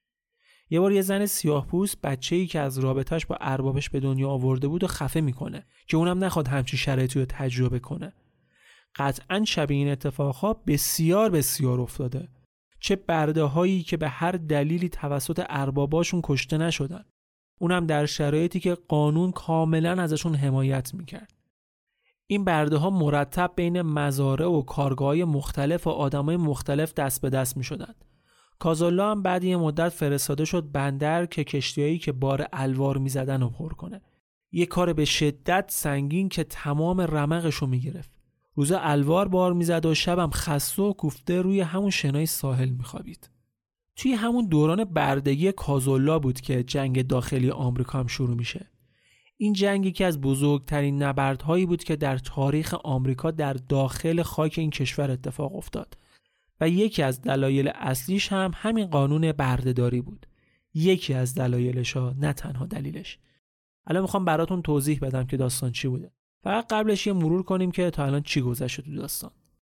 یه بار یه زن سیاه‌پوست بچه‌ای که از رابطه‌اش با اربابش به دنیا آورده بود و خفه میکنه که اونم نخواد همچین شرایطی رو تجربه کنه. قطعاً شبیه این اتفاقها بسیار بسیار افتاده. چه برده هایی که به هر دلیلی توسط ارباباشون کشته نشدن، اونم در شرایطی که قانون کاملا ازشون حمایت میکرد. این برده ها مرتب بین مزارع و کارگاه‌های مختلف و آدمای مختلف دست به دست میشدن. کازولا هم بعد یه مدت فرستاده شد بندر که کشتیایی که بار الوار میزدن رو پر کنه. یه کار به شدت سنگین که تمام رمقشو میگرفت. روزا الوار بار میزد و شبم خسته و کوفته روی همون شنای ساحل میخوابید. توی همون دوران بردگی کازولا بود که جنگ داخلی آمریکا هم شروع میشه. این جنگی که از بزرگترین نبردهایی بود که در تاریخ آمریکا در داخل خاک این کشور اتفاق افتاد و یکی از دلایل اصلیش هم همین قانون بردهداری بود. یکی از دلایلش ها، نه تنها دلیلش. الان میخوام براتون توضیح بدم که داستان چی بوده. فقط قبلش یه مرور کنیم که تا الان چی گذشته تو داستان.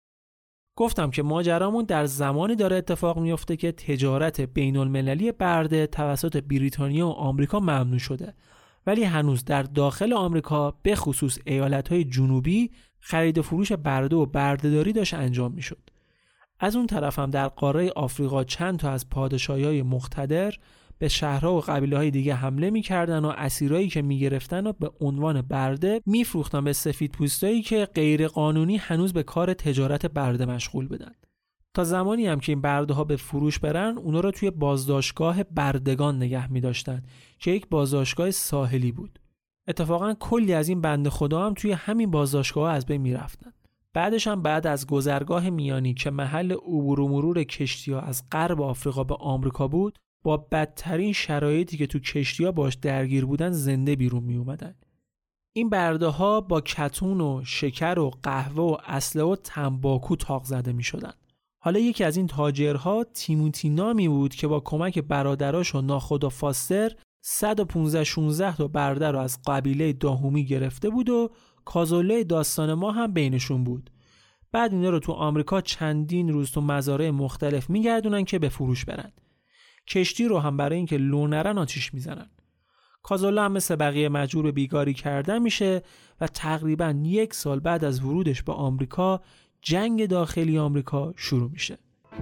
گفتم که ماجرامون در زمانی داره اتفاق میفته که تجارت بین المللی برده توسط بریتانیا و آمریکا ممنوع شده، ولی هنوز در داخل آمریکا به خصوص ایالت‌های جنوبی خرید و فروش برده و بردهداری داشت انجام میشد. از اون طرف هم در قاره آفریقا چند تا از پادشاهی‌های مقتدر به شهرها و قبیله‌های دیگه حمله می‌کردن و اسیرایی که می‌گرفتن و به عنوان برده می‌فروختن به سفیدپوستایی که غیر قانونی هنوز به کار تجارت برده مشغول بودن. تا زمانی هم که این برده‌ها به فروش برن، اونا رو توی بازداشتگاه بردگان نگه می‌داشتن که یک بازداشتگاه ساحلی بود. اتفاقاً کلی از این بنده خدا هم توی همین بازداشتگاه از بین می‌رفتن. بعدش هم بعد از گذرگاه میانی که محل عبور و مرور کشتی‌ها از غرب آفریقا به آمریکا بود، با بدترین شرایطی که تو کشتی‌ها باش درگیر بودن زنده بیرون می اومدن. این برده‌ها با کتون و شکر و قهوه و اسلحه و تنباکو تاق زده می شدن. حالا یکی از این تاجرها تیموتی نامی بود که با کمک برادراش و ناخدا فاستر صد و پانزده شانزده تا برده رو از قبیله داهومی گرفته بود و کازوله داستان ما هم بینشون بود. بعد اینا رو تو آمریکا چندین روز تو مزارع مختلف میگردونن که به فروش برن. کشتی رو هم برای اینکه لو نرن آتیش میزنن. کازوله هم مثل بقیه مجبور به بیگاری کردن میشه و تقریباً یک سال بعد از ورودش به آمریکا جنگ داخلی آمریکا شروع میشه.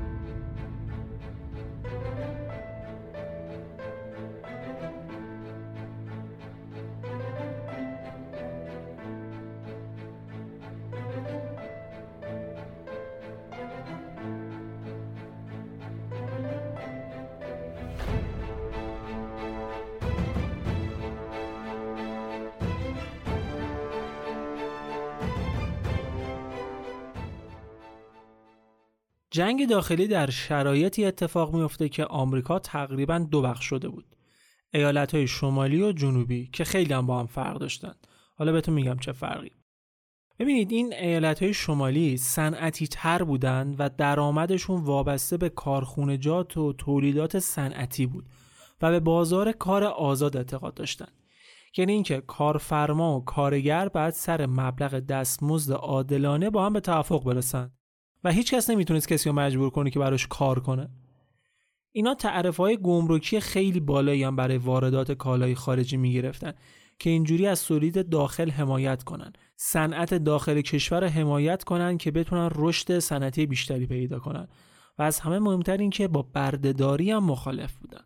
جنگ داخلی در شرایطی اتفاق میفته که آمریکا تقریباً دو بخش شده بود. ایالت‌های شمالی و جنوبی که خیلی هم با هم فرق داشتن. حالا بهتون میگم چه فرقی. ببینید این ایالت‌های شمالی صنعتی تر بودن و درآمدشون وابسته به کارخونجات و تولیدات صنعتی بود و به بازار کار آزاد اعتقاد داشتن. یعنی اینکه کارفرما و کارگر باید سر مبلغ دستمزد عادلانه با هم به توافق برسن و هیچ کس نمیتونست کسی رو مجبور کنه که براش کار کنه. اینا تعرفه‌های گمرکی خیلی بالایی هم برای واردات کالای خارجی میگرفتن که اینجوری از تولید داخل حمایت کنن، صنعت داخل کشور حمایت کنن که بتونن رشد صنعتی بیشتری پیدا کنن و از همه مهمتر این که با بردهداری هم مخالف بودن.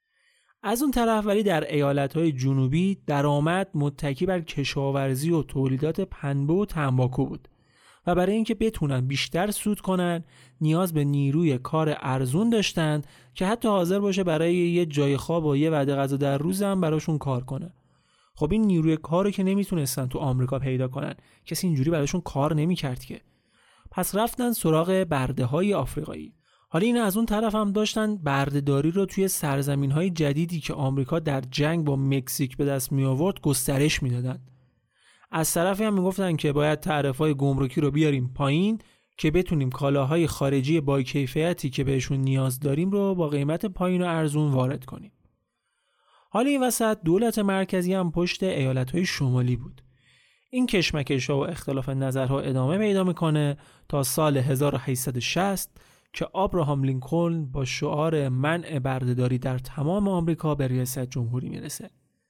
از اون طرف ولی در ایالت‌های جنوبی درآمد متکی بر کشاورزی و تولیدات پنبه و تنباکو بود و برای اینکه بتونن بیشتر سود کنن نیاز به نیروی کار ارزون داشتن که حتی حاضر باشه برای یه جای خواب و یه وعده غذا در روز هم براشون کار کنه. خب این نیروی کارو که نمیتونستن تو آمریکا پیدا کنن، کسی اینجوری براشون کار نمیکرد که. پس رفتن سراغ برده‌های آفریقایی. حالا این از اون طرف هم داشتن بردهداری رو توی سرزمین‌های جدیدی که آمریکا در جنگ با مکزیک به دست می آورد گسترش میدادن. از طرفی هم میگفتن که باید تعرفه‌های گمرکی رو بیاریم پایین که بتونیم کالاهای خارجی با کیفیتی که بهشون نیاز داریم رو با قیمت پایین و ارزون وارد کنیم. حالا این وسط دولت مرکزی هم پشت ایالت‌های شمالی بود. این کشمکش‌ها و اختلاف نظرها ادامه پیدا میکنه تا سال هزار و هشتصد و شصت که آبراهام لینکلن با شعار منع بردهداری در تمام آمریکا به ریاست جمهوری میرسه.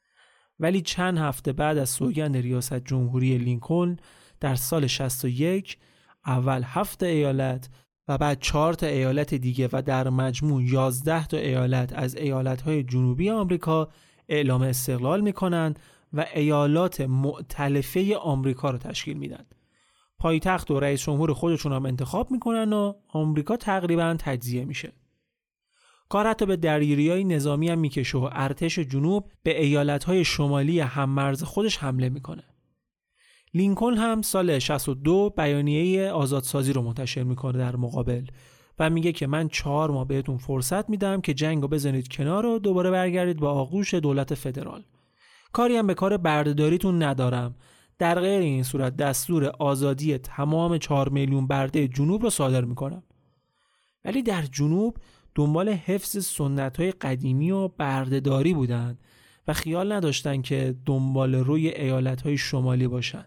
ولی چند هفته بعد از سوگند ریاست جمهوری لینکلن در سال شصت و یک اول هفت ایالت و بعد چهار تا ایالت دیگه و در مجموع یازده تا ایالت از ایالت‌های جنوبی آمریکا اعلام استقلال میکنن و ایالات مؤتلفه آمریکا رو تشکیل میدن. پایتخت و رئیس جمهور خودشون هم انتخاب میکنن و آمریکا تقریبا تجزیه میشه. کار حتی به درگیری‌های نظامی هم میکشه و ارتش جنوب به ایالت‌های شمالی هممرز خودش حمله میکنه. لینکلن هم سال شصت و دو بیانیه آزادسازی رو منتشر میکنه در مقابل و میگه که من چهار ماه بهتون فرصت میدم که جنگو بزنید کنار و دوباره برگردید به آغوش دولت فدرال. کاری هم به کار بردهداریتون ندارم. در غیر این صورت دستور آزادی تمام چهار میلیون برده جنوب رو صادر میکنم. ولی در جنوب دنبال حفظ سنت‌های قدیمی و بردهداری بودن و خیال نداشتن که دنبال روی ایالت‌های شمالی باشن.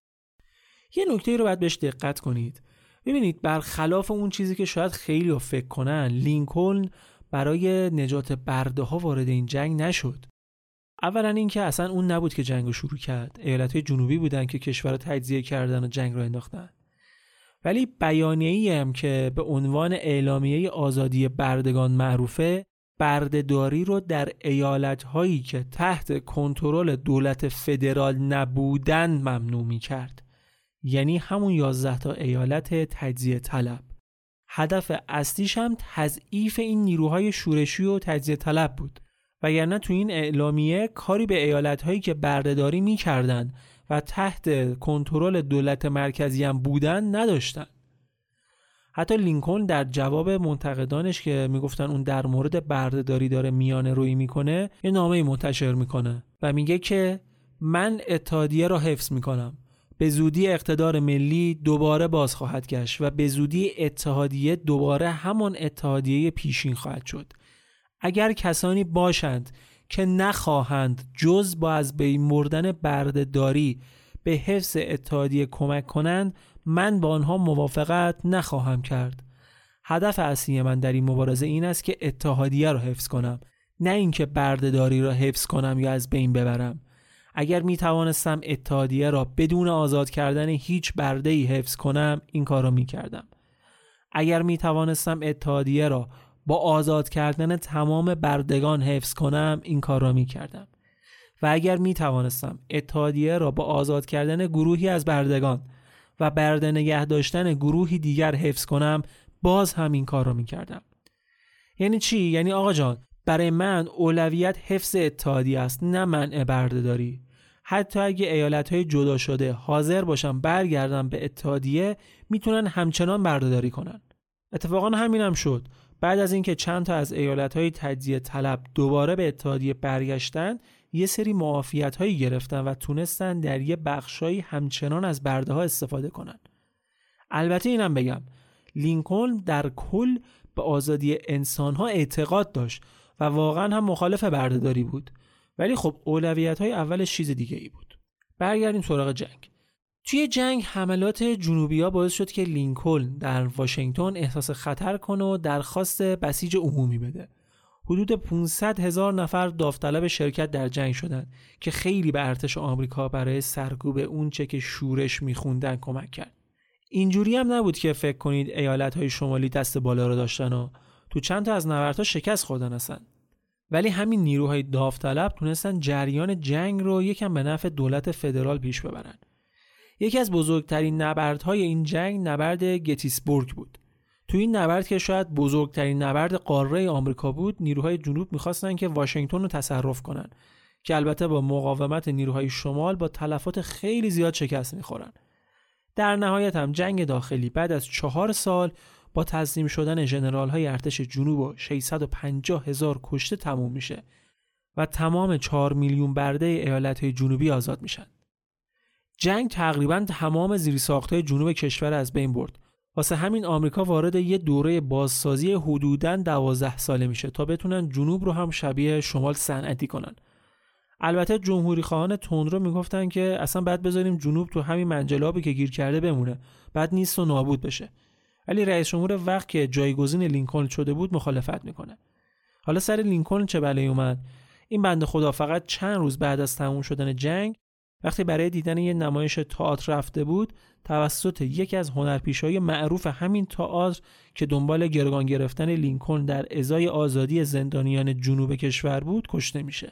یه نکته رو باید بهش دقت کنید. ببینید برخلاف اون چیزی که شاید خیلی ها فکر کنن، لینکلن برای نجات برده‌ها وارد این جنگ نشد. اولا این که اصلا اون نبود که جنگ رو شروع کرد. ایالت‌های جنوبی بودن که کشور رو تجزیه کردن و جنگ رو انداختن. ولی بیانیه‌ای هم که به عنوان اعلامیه آزادی بردگان معروفه، بردهداری رو در ایالت‌هایی که تحت کنترل دولت فدرال نبودن ممنوع می‌کرد. یعنی همون یازده تا ایالت تجزیه طلب. هدف اصلیش هم تضعیف این نیروهای شورشی و تجزیه طلب بود. وگرنه تو این اعلامیه کاری به ایالت‌هایی که بردهداری می‌کردن و تحت کنترل دولت مرکزی هم بودن نداشتن. حتی لینکلن در جواب منتقدانش که میگفتن اون در مورد بردهداری داره میانه رویی میکنه یه نامه‌ای منتشر میکنه و میگه که من اتحادیه را حفظ میکنم. به زودی اقتدار ملی دوباره باز خواهد گشت و به زودی اتحادیه دوباره همان اتحادیه پیشین خواهد شد. اگر کسانی باشند که نخواهند جز با از بین مردن بردهداری به حفظ اتحادیه کمک کنند، من با آنها موافقت نخواهم کرد. هدف اصلی من در این مبارزه این است که اتحادیه را حفظ کنم، نه اینکه بردهداری را حفظ کنم یا از بین ببرم. اگر می توانستم اتحادیه را بدون آزاد کردن هیچ برده‌ای حفظ کنم، این کار را می کردم. اگر می توانستم اتحادیه را با آزاد کردن تمام بردگان حفظ کنم، این کار را می کردم. و اگر می توانستم اتحادیه را با آزاد کردن گروهی از بردگان و برده نگه داشتن گروهی دیگر حفظ کنم، باز هم این کار را می کردم. یعنی چی؟ یعنی آقا جان، برای من اولویت حفظ اتحادیه است، نه منع بردهداری. حتی اگه ایالت‌های جدا شده حاضر باشن برگردن به اتحادیه، میتونن همچنان بردهداری کنن. اتفاقا همین هم شد. بعد از اینکه چند تا از ایالت‌های تجزیه طلب دوباره به اتحادیه برگشتن، یه سری معافیت‌هایی گرفتن و تونستن در یه بخشایی همچنان از برده‌ها استفاده کنن. البته اینم بگم، لینکلن در کل به آزادی انسان‌ها اعتقاد داشت و واقعا هم مخالف بردهداری بود، ولی خب اولویت‌های اولش چیز دیگه ای بود. برگردیم سراغ جنگ. توی جنگ حملات جنوبی‌ها باعث شد که لینکلن در واشنگتن احساس خطر کنه و درخواست بسیج عمومی بده. حدود پانصد هزار نفر داوطلب شرکت در جنگ شدند که خیلی به ارتش آمریکا برای سرکوب اونچه که شورش می‌خوندن کمک کرد. اینجوری هم نبود که فکر کنید ایالت‌های شمالی دست بالا رو داشتن و تو چند تا از نبردها شکست خوردن هستن. ولی همین نیروهای داوطلب تونستن جریان جنگ رو یکم به نفع دولت فدرال پیش ببرن. یکی از بزرگترین نبردهای این جنگ نبرد گتیسبورگ بود. تو این نبرد که شاید بزرگترین نبرد قاره آمریکا بود، نیروهای جنوب می‌خواستن که واشنگتن رو تصرف کنن که البته با مقاومت نیروهای شمال با تلفات خیلی زیاد شکست می‌خورن. در نهایت هم جنگ داخلی بعد از چهار سال با تسلیم شدن ژنرال‌های ارتش جنوب و ششصد و پنجاه هزار کشته تموم میشه و تمام چهار میلیون برده ایالت‌های جنوبی آزاد میشن. جنگ تقریباً تمام زیرساخت‌های جنوب کشور از بین برد. واسه همین آمریکا وارد یه دوره بازسازی حدوداً دوازده ساله میشه تا بتونن جنوب رو هم شبیه شمال صنعتی کنن. البته جمهوری خواهان تندرو میگفتن که اصلا بعد بذاریم جنوب تو همین منجلابی که گیر کرده بمونه، بعد نیست و نابود بشه. ولی رئیس جمهور وقت که جایگزین لینکلن شده بود مخالفت میکنه. حالا سر لینکلن چه بلایی اومد؟ این بنده خدا فقط چند روز بعد از تموم شدن جنگ، وقتی برای دیدن یه نمایش تئاتر رفته بود، توسط یکی از هنرپیشه‌های معروف همین تئاتر که دنبال گروگان گرفتن لینکلن در ازای آزادی زندانیان جنوب کشور بود، کشته میشه.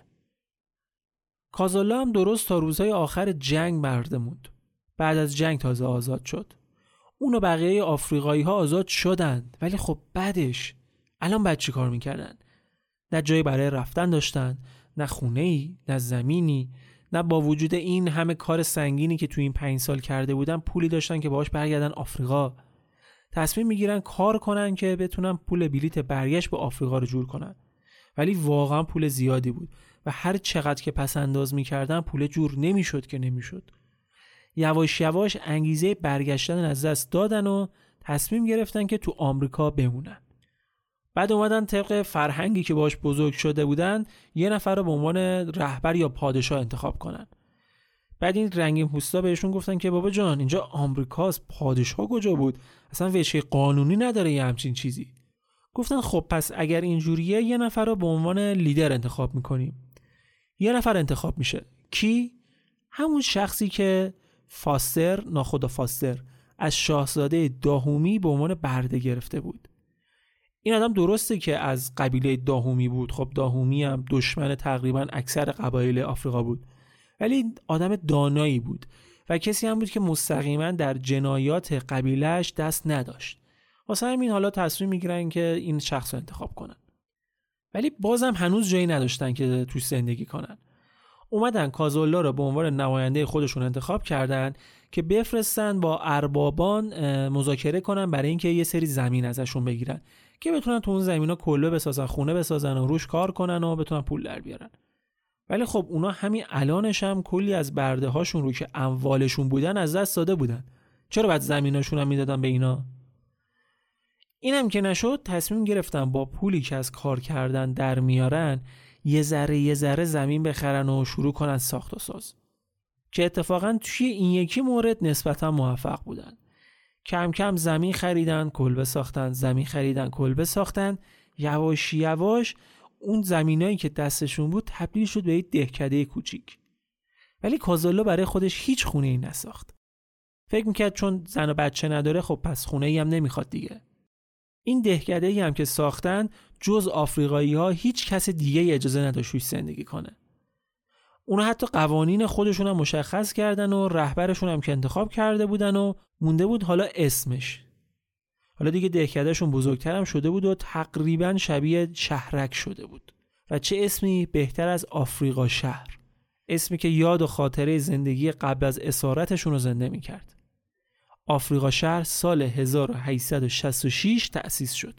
کازالا هم درست تا روزهای آخر جنگ مرده موند. بعد از جنگ تازه آزاد شد. اون و بقیه آفریقایی ها آزاد شدند، ولی خب بعدش الان بعد چی کار میکردن؟ نه جایی برای رفتن داشتن، نه خونه‌ای، نه زمینی، نه با وجود این همه کار سنگینی که تو این پنج سال کرده بودن پولی داشتن که باهاش برگردن آفریقا. تصمیم میگیرن کار کنن که بتونن پول بلیت برگشت به آفریقا رو جور کنن. ولی واقعا پول زیادی بود و هر چقدر که پس انداز میکردن پول جور نمیشد که نمیشد. یواش یواش انگیزه برگشتن از دست دادن و تصمیم گرفتن که تو آمریکا بمونن. بعد اومدن طبق فرهنگی که باش بزرگ شده بودن یه نفر رو به عنوان رهبر یا پادشاه انتخاب کنن. بعد این رنگین پوستا بهشون گفتن که بابا جان اینجا آمریکاست، پادشاه کجا بود؟ اصلا وجه قانونی نداره یه همچین چیزی. گفتن خب پس اگر اینجوریه یه نفر رو به عنوان لیدر انتخاب میکنیم. یه نفر انتخاب میشه. کی؟ همون شخصی که فاستر، ناخدا فاستر، از شاهزاده داهومی به عنوان برده گرفته بود. این آدم درسته که از قبیله داهومی بود، خب داهومی هم دشمن تقریبا اکثر قبایل آفریقا بود، ولی آدم دانایی بود و کسی هم بود که مستقیما در جنایات قبیلهش دست نداشت. واسه همین حالا تصمیم میگیرن که این شخص رو انتخاب کنن. ولی بازم هنوز جایی نداشتن که توش زندگی کنن. اومدن کازولا رو به عنوان نماینده خودشون انتخاب کردن که بفرستن با اربابان مذاکره کنن برای اینکه یه سری زمین ازشون بگیرن که بتونن تو اون زمینا کلبه بسازن، خونه بسازن و روش کار کنن و بتونن پول در بیارن. ولی خب اونا همین الانش هم کلی از برده هاشون رو که اموالشون بودن از دست داده بودن. چرا بعد زمیناشون هم میدادن به اینا؟ اینم که نشد، تصمیم گرفتن با پولی که از کار کردن در میارن یه ذره یه ذره زمین بخرن و شروع کنن ساخت و ساز، که اتفاقا توی این یکی مورد نسبتا موفق بودن. کم کم زمین خریدن، کلبه ساختن، زمین خریدن، کلبه ساختن. یواش یواش اون زمینایی که دستشون بود تبدیل شد به یک دهکده کوچیک. ولی کازولا برای خودش هیچ خونه‌ای نساخت. فکر میکرد چون زن و بچه نداره خب پس خونه‌ای هم نمیخواد دیگه. این دهکده‌ای هم که ساختن جز آفریقایی‌ها هیچ کس دیگه اجازه نداشت روش زندگی کنه. اونا حتی قوانین خودشون هم مشخص کردن و رهبرشون هم که انتخاب کرده بودن و مونده بود حالا اسمش. حالا دیگه دهکدهشون بزرگتر هم شده بود و تقریبا شبیه شهرک شده بود. و چه اسمی بهتر از آفریقا شهر، اسمی که یاد و خاطره زندگی قبل از اسارتشون رو زنده می‌کرد. آفریقا شهر سال هزار و هشتصد و شصت و شش تأسیس شد.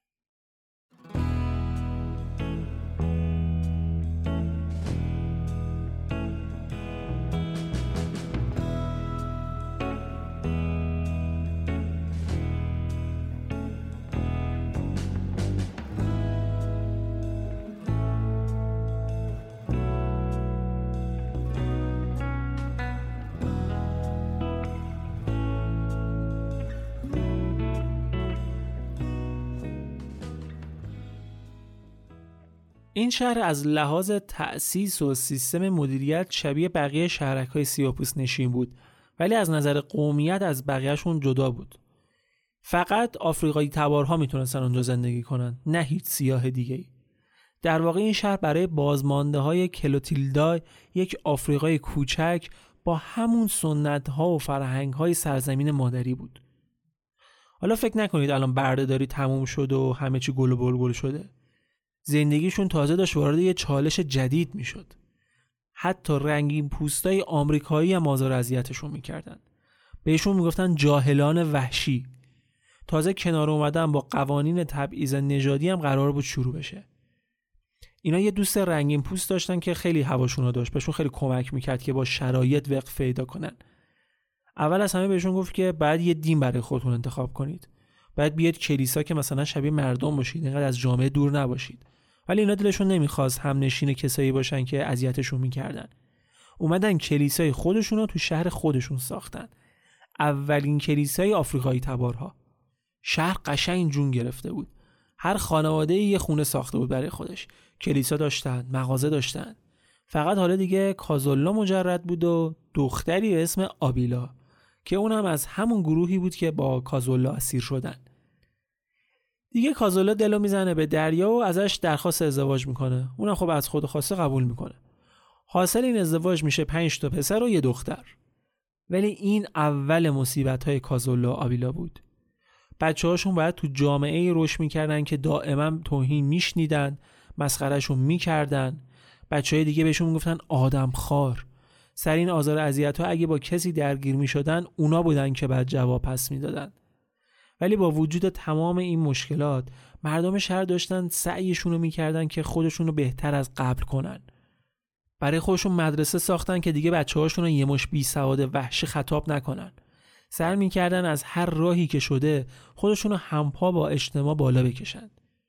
این شهر از لحاظ تأسیس و سیستم مدیریت شبیه بقیه شهرک‌های سیاه‌پوست نشین بود، ولی از نظر قومیت از بقیه‌شون جدا بود. فقط آفریقایی تبارها میتونستن اونجا زندگی کنن، نه هیچ سیاه دیگه‌ای. در واقع این شهر برای بازمانده‌های کلوتیلدا یک آفریقای کوچک با همون سنت‌ها و فرهنگ‌های سرزمین مادری بود. حالا فکر نکنید الان بردهداری تموم شد و همه چی گل و بلبل شده. زندگیشون تازه داشت وارد یه چالش جدید میشد. حتی رنگین پوستای آمریکایی هم آزار اذیتشون میکردن. بهشون میگفتن جاهلان وحشی. تازه کنار اومدن با قوانین تبعیض نژادی هم قرار بود شروع بشه. اینا یه دوست رنگین پوست داشتن که خیلی هواشون رو داشت، بهشون خیلی کمک میکرد که با شرایط وقف پیدا کنن. اول از همه بهشون گفت که بعد یه دین برای خودتون انتخاب کنید. بعد بیاید کلیسا که مثلا شبیه مردم باشید، اینقدر از جامعه دور نباشید. ولی اینا دلشون نمیخواست هم نشین کسایی باشن که اذیتشون میکردن. اومدن کلیسای خودشون رو تو شهر خودشون ساختن. اولین کلیسای آفریقایی تبارها. شهر قشنگ جون گرفته بود. هر خانواده یه خونه ساخته بود برای خودش. کلیسا داشتن، مغازه داشتن. فقط حالا دیگه کازولا مجرد بود و دختری به اسم آبیلا که اونم از همون گروهی بود که با کازولا اسیر شدن. دیگه کازولا دلو میزنه به دریا و ازش درخواست ازدواج میکنه. اونم خب از خود خواسته قبول میکنه. حاصل این ازدواج میشه پنج تا پسر و یه دختر. ولی این اول مصیبت‌های کازولا و آبیلا بود. بچه‌هاشون باید تو جامعه‌ای رشد میکردن که دائما توهین میشنیدن، مسخرهشون میکردن. بچه‌های دیگه بهشون میگفتن آدمخوار. سر این آزار اذیت‌ها اگه با کسی درگیر میشدن اونا بودن که بعد جواب پس میدادن. ولی با وجود تمام این مشکلات مردم شهر داشتن سعیشون رو میکردن که خودشون رو بهتر از قبل کنن. برای خودشون مدرسه ساختن که دیگه بچه‌هاشون رو یه مش بی سواد وحشی خطاب نکنن. سعی میکردن از هر راهی که شده خودشون رو همپا با اجتماع بالا بکشن.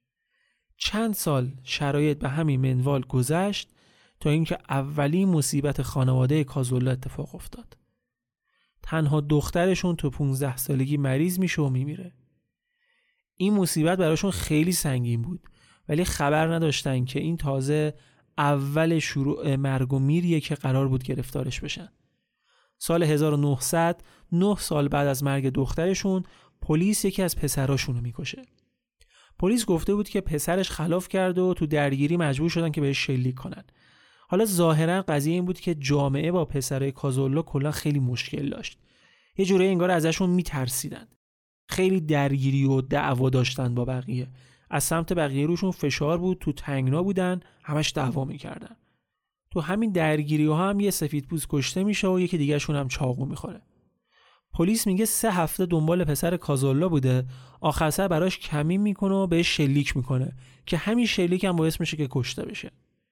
چند سال شرایط به همین منوال گذشت تا اینکه اولین مصیبت خانواده کازولا اتفاق افتاد. تنها دخترشون تو پونزده سالگی مریض میشه و میمیره. این مصیبت براشون خیلی سنگین بود، ولی خبر نداشتن که این تازه اول شروع مرگ و میریه که قرار بود گرفتارش بشن. سال هزار و نهصد، نه سال بعد از مرگ دخترشون، پلیس یکی از پسراشون رو میکشه. پلیس گفته بود که پسرش خلاف کرده و تو درگیری مجبور شدن که بهش شلیک کنن. حالا ظاهرا قضیه این بود که جامعه با پسرای کازولا کلا خیلی مشکل داشت. یه جوری انگار ازشون میترسیدن. خیلی درگیری و دعوا داشتن با بقیه. از سمت بقیه روشون فشار بود، تو تنگنا بودن، همش دعوا میکردن. تو همین درگیری ها هم یه سفیدپوست کشته میشه و یکی دیگه شون هم چاقو میخوره. پلیس میگه سه هفته دنبال پسر کازولا بوده، آخر سر براش کمین میکنه و بهش شلیک میکنه که همین شلیک هم باعث میشه که کشته بشه.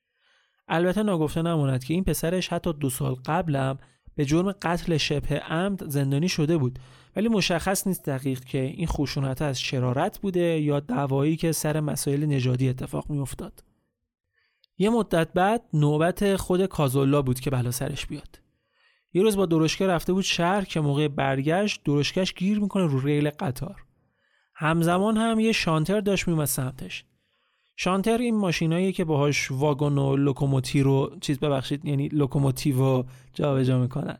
البته ناگفته نماند که این پسرش حتی دو سال قبلم به جرم قتل شبه عمد زندانی شده بود، ولی مشخص نیست دقیق که این خشونت از شرارت بوده یا دعوایی که سر مسائل نژادی اتفاق میافتاد. یه مدت بعد نوبت خود کازولا بود که بلا سرش بیاد. یه روز با درشکه رفته بود شهر که موقع برگشت درشکش گیر میکنه رو ریل قطار. همزمان هم یه شانتر داشت میومد سمتش. شانتر این ماشیناییه که باهاش واگن و لوکوموتیو رو چیز ببخشید یعنی لوکوموتیو رو جابجا میکنن.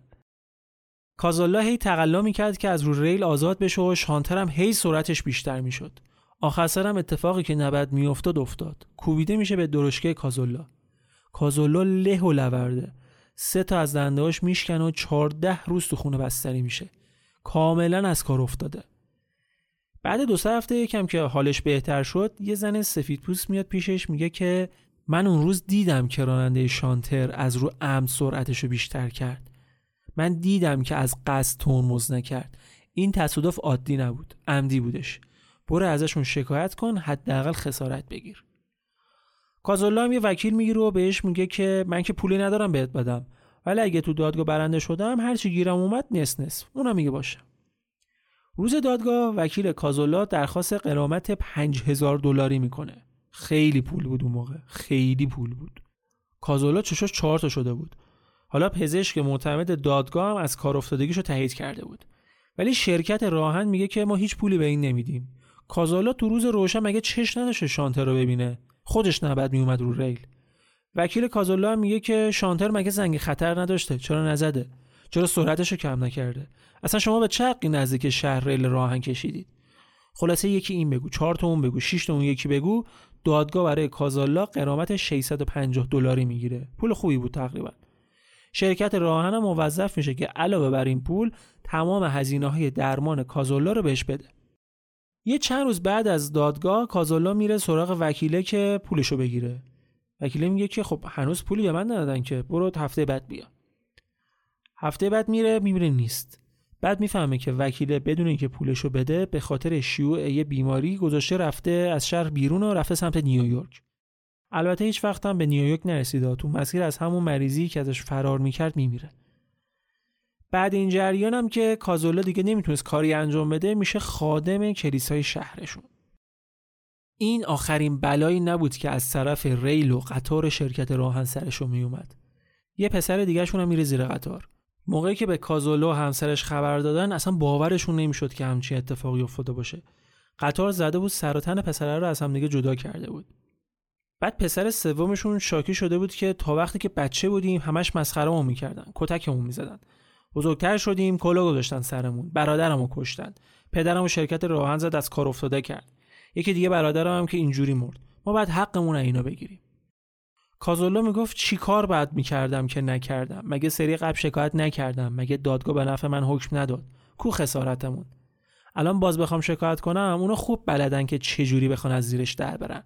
کازولا هی تقلا میکرد که از رو ریل آزاد بشه و شانتر هم هی سرعتش بیشتر میشد. آخر سر هم اتفاقی که نباید میافتاد افتاد. کوبیده میشه به درشکه کازولا. کازولا له و لورده. سه تا از دنده‌هاش میشکنه و چهارده روز تو خونه بستری میشه. کاملا از کار افتاده. بعد دو سه هفته یکم که حالش بهتر شد، یه زن سفیدپوست میاد پیشش میگه که من اون روز دیدم که راننده شانتر از رو عمد سرعتشو بیشتر کرد. من دیدم که از قصد ترمز نکرد. این تصادف عادی نبود، عمدی بودش. برو ازشون شکایت کن، حداقل خسارت بگیر. کازولا هم یه وکیل میگیره و بهش میگه که من که پولی ندارم بهت بدم، ولی اگه تو دادگاه برنده شدم هر چی گیرم اومد نصف نصف. اونم میگه باشه. روز دادگاه وکیل کازولا درخواست غرامت پنج هزار دلاری میکنه. خیلی پول بود اون موقع، خیلی پول بود. کازولا چشاش چهار تا شده بود. حالا پزشک معتمد دادگاه هم از کار افتادگیشو تایید کرده بود. ولی شرکت راهن میگه که ما هیچ پولی به این نمیدیم. کازولا تو روز روشن مگه چش نداشته شانتر رو ببینه؟ خودش نباید میومد رو ریل. وکیل کازولا هم میگه که شانتر مگه زنگ خطر نداشته؟ چرا نزده؟ چرا سرعتشو کم نکرده؟ اصلا شما به چه حقی نزدیک شهر ریل راهن کشیدید؟ خلاصه یکی این بگو، چهار تا اون بگو، شش تا اون یکی بگو. دادگاه برای کازولا غرامت ششصد و پنجاه دلاری میگیره. پول خوبی بود تقریبا. شرکت راهن هم موظف میشه که علاوه بر این پول تمام هزینه‌های درمان کازولا رو بهش بده. یه چند روز بعد از دادگاه کازولا میره سراغ وکیله که پولشو بگیره. وکیله میگه که خب هنوز پولی به من ندادن که، برو هفته بعد بیا. هفته بعد میره میبینه نیست. بعد میفهمه که وکیله بدون اینکه پولشو بده به خاطر شیوع یه بیماری گذاشته رفته از شهر بیرون و رفته سمت نیویورک. البته هیچ وقت هم به نیویورک نرسیده. تو مسیر از همون مریضی که ازش فرار میکرد میمیره. بعد این جریان هم که کازولا دیگه نمیتونست کاری انجام بده، میشه خادم کلیسای شهرشون. این آخرین بلایی نبود که از طرف ریل و قطار شرکت راهن سرشون میومد. یه پسر دیگه شون هم میره زیر قطار. موقعی که به کازولا و همسرش خبر دادن اصلا باورشون نمیشد که همچین اتفاقی افتاده باشه. قطار زده بود سر و تن پسره رو از هم دیگه جدا کرده بود. بعد پسر سومشون شاکی شده بود که تا وقتی که بچه بودیم همش مسخره‌مون میکردن، کتکمون میزدن. بزرگتر شدیم کلا گذاشتن سرمون، برادرمو کشتن، پدرمو شرکت راهن زد از کار افتاده کرد. یکی دیگه برادرم هم که اینجوری مرد. ما بعد حقمون اینا بگیریم. کازولا میگفت چی کار بعد میکردم که نکردم؟ مگه سری قبل شکایت نکردم؟ مگه دادگاه به نفع من حکم نداد؟ کو خسارتمون؟ الان باز بخوام شکایت کنم اونا خوب بلدن که چه جوری بخوان از زیرش در برن.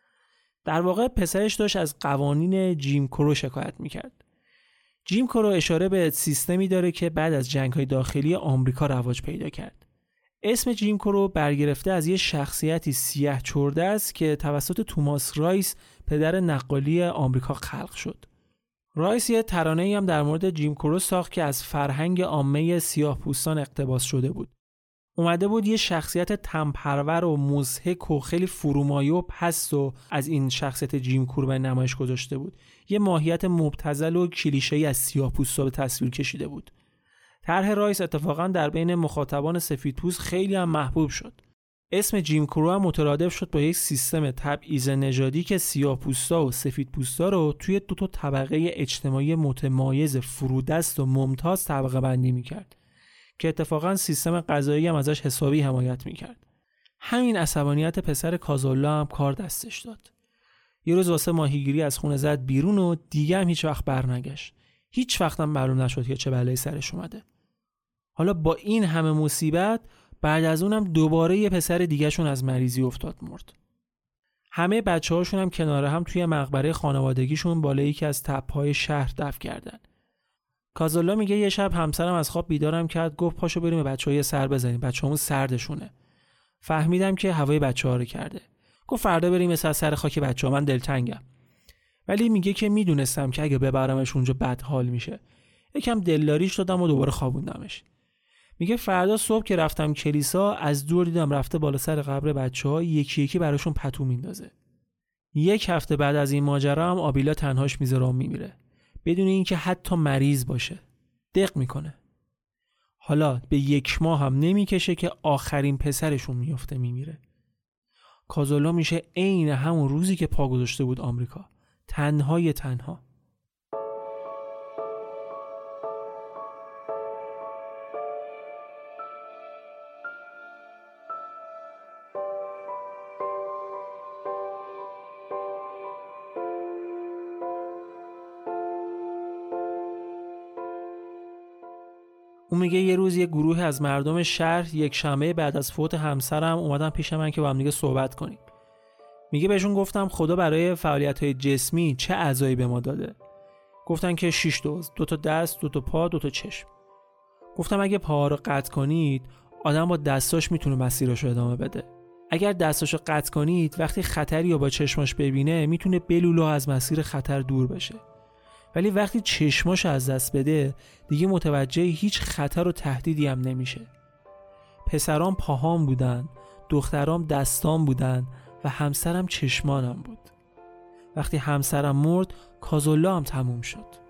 در واقع پسرش داشت از قوانین جیم کرو شکایت میکرد. جیم کرو اشاره به سیستمی داره که بعد از جنگ‌های داخلی آمریکا رواج پیدا کرد. اسم جیم کرو برگرفته از یه شخصیتی سیاه چرده است که توسط توماس رایس پدر نقالی آمریکا خلق شد. رایس یه ترانه‌ای هم در مورد جیم کرو ساخت که از فرهنگ عامه سیاه‌پوستان اقتباس شده بود. اومده بود یه شخصیت تنپرور و مضحک و خیلی فرومایه و پست و از این شخصیت جیم کرو به نمایش گذاشته بود. یه ماهیت مبتذل و کلیشه‌ای از سیاه‌پوستا به تصویر کشیده بود. طرح رایس اتفاقا در بین مخاطبان سفیدپوست خیلی هم محبوب شد. اسم جیم کرو هم مترادف شد با یک سیستم تبعیض نژادی که سیاه‌پوستا و سفیدپوستا رو توی دو تا طبقه اجتماعی متمایز فرودست و ممتاز طبقه بندی می‌کرد که اتفاقا سیستم قضایی هم ازش حسابی حمایت می‌کرد. همین عصبانیت پسر کازولا هم کار دستش داد. یه روز واسه ماهیگیری از خونه زد بیرون و دیگه هم هیچ وقت برنگشت. هیچ وقت هم معلوم نشد که چه بلایی سرش اومده. حالا با این همه مصیبت بعد از اونم دوباره یه پسر دیگه شون از مریضی افتاد مرد. همه بچه‌هاشون هم کنار هم توی مقبره خانوادگیشون بالای یکی از تپه‌های شهر دفن کردن. کازولا میگه یه شب همسرم از خواب بیدارم کرد، گفت پاشو بریم به بچه‌ها یه سر بزنیم، بچه‌هامون سردشونه. فهمیدم که هوای بچه‌ها رو کرده. گفت فردا بریم یه سر سر خاک بچه‌ها، من دلتنگم. ولی میگه که میدونستم که اگه ببرمش اونجا بد حال میشه. یکم دلداریش دادم و دوباره خوابوندمش. میگه فردا صبح که رفتم کلیسا از دور دیدم رفته بالا سر قبر بچه‌ها یکی یکی براشون پتو میندازه. یک هفته بعد از این ماجرا هم آبیلا تنهاش میذاره و میمیره. بدون اینکه حتی مریض باشه. دق میکنه. حالا به یک ماه هم نمیکشه که آخرین پسرشون میفته میمیره. کازولا میشه عین همون روزی که پا گذاشته بود آمریکا. تنهای تنها. اون میگه یه روز یه گروه از مردم شهر یک شنبه بعد از فوت همسرم اومدن پیش من که با هم دیگه صحبت کنیم. میگه بهشون گفتم خدا برای فعالیت‌های جسمی چه اعضایی به ما داده. گفتن که شش دوز، دو تا دست، دو تا پا، دو تا چشم. گفتم اگه پاها رو قطع کنید، آدم با دستاش میتونه مسیرش رو ادامه بده. اگر دستاشو قطع کنید، وقتی خطری رو با چشماش ببینه، میتونه بلولو از مسیر خطر دور بشه. ولی وقتی چشماش از دست بده، دیگه متوجه هیچ خطر و تهدیدی هم نمیشه. پسرام پاهام بودن، دخترام دستام بودن و همسرم چشمانم بود. وقتی همسرم مرد، کازولا هم تموم شد.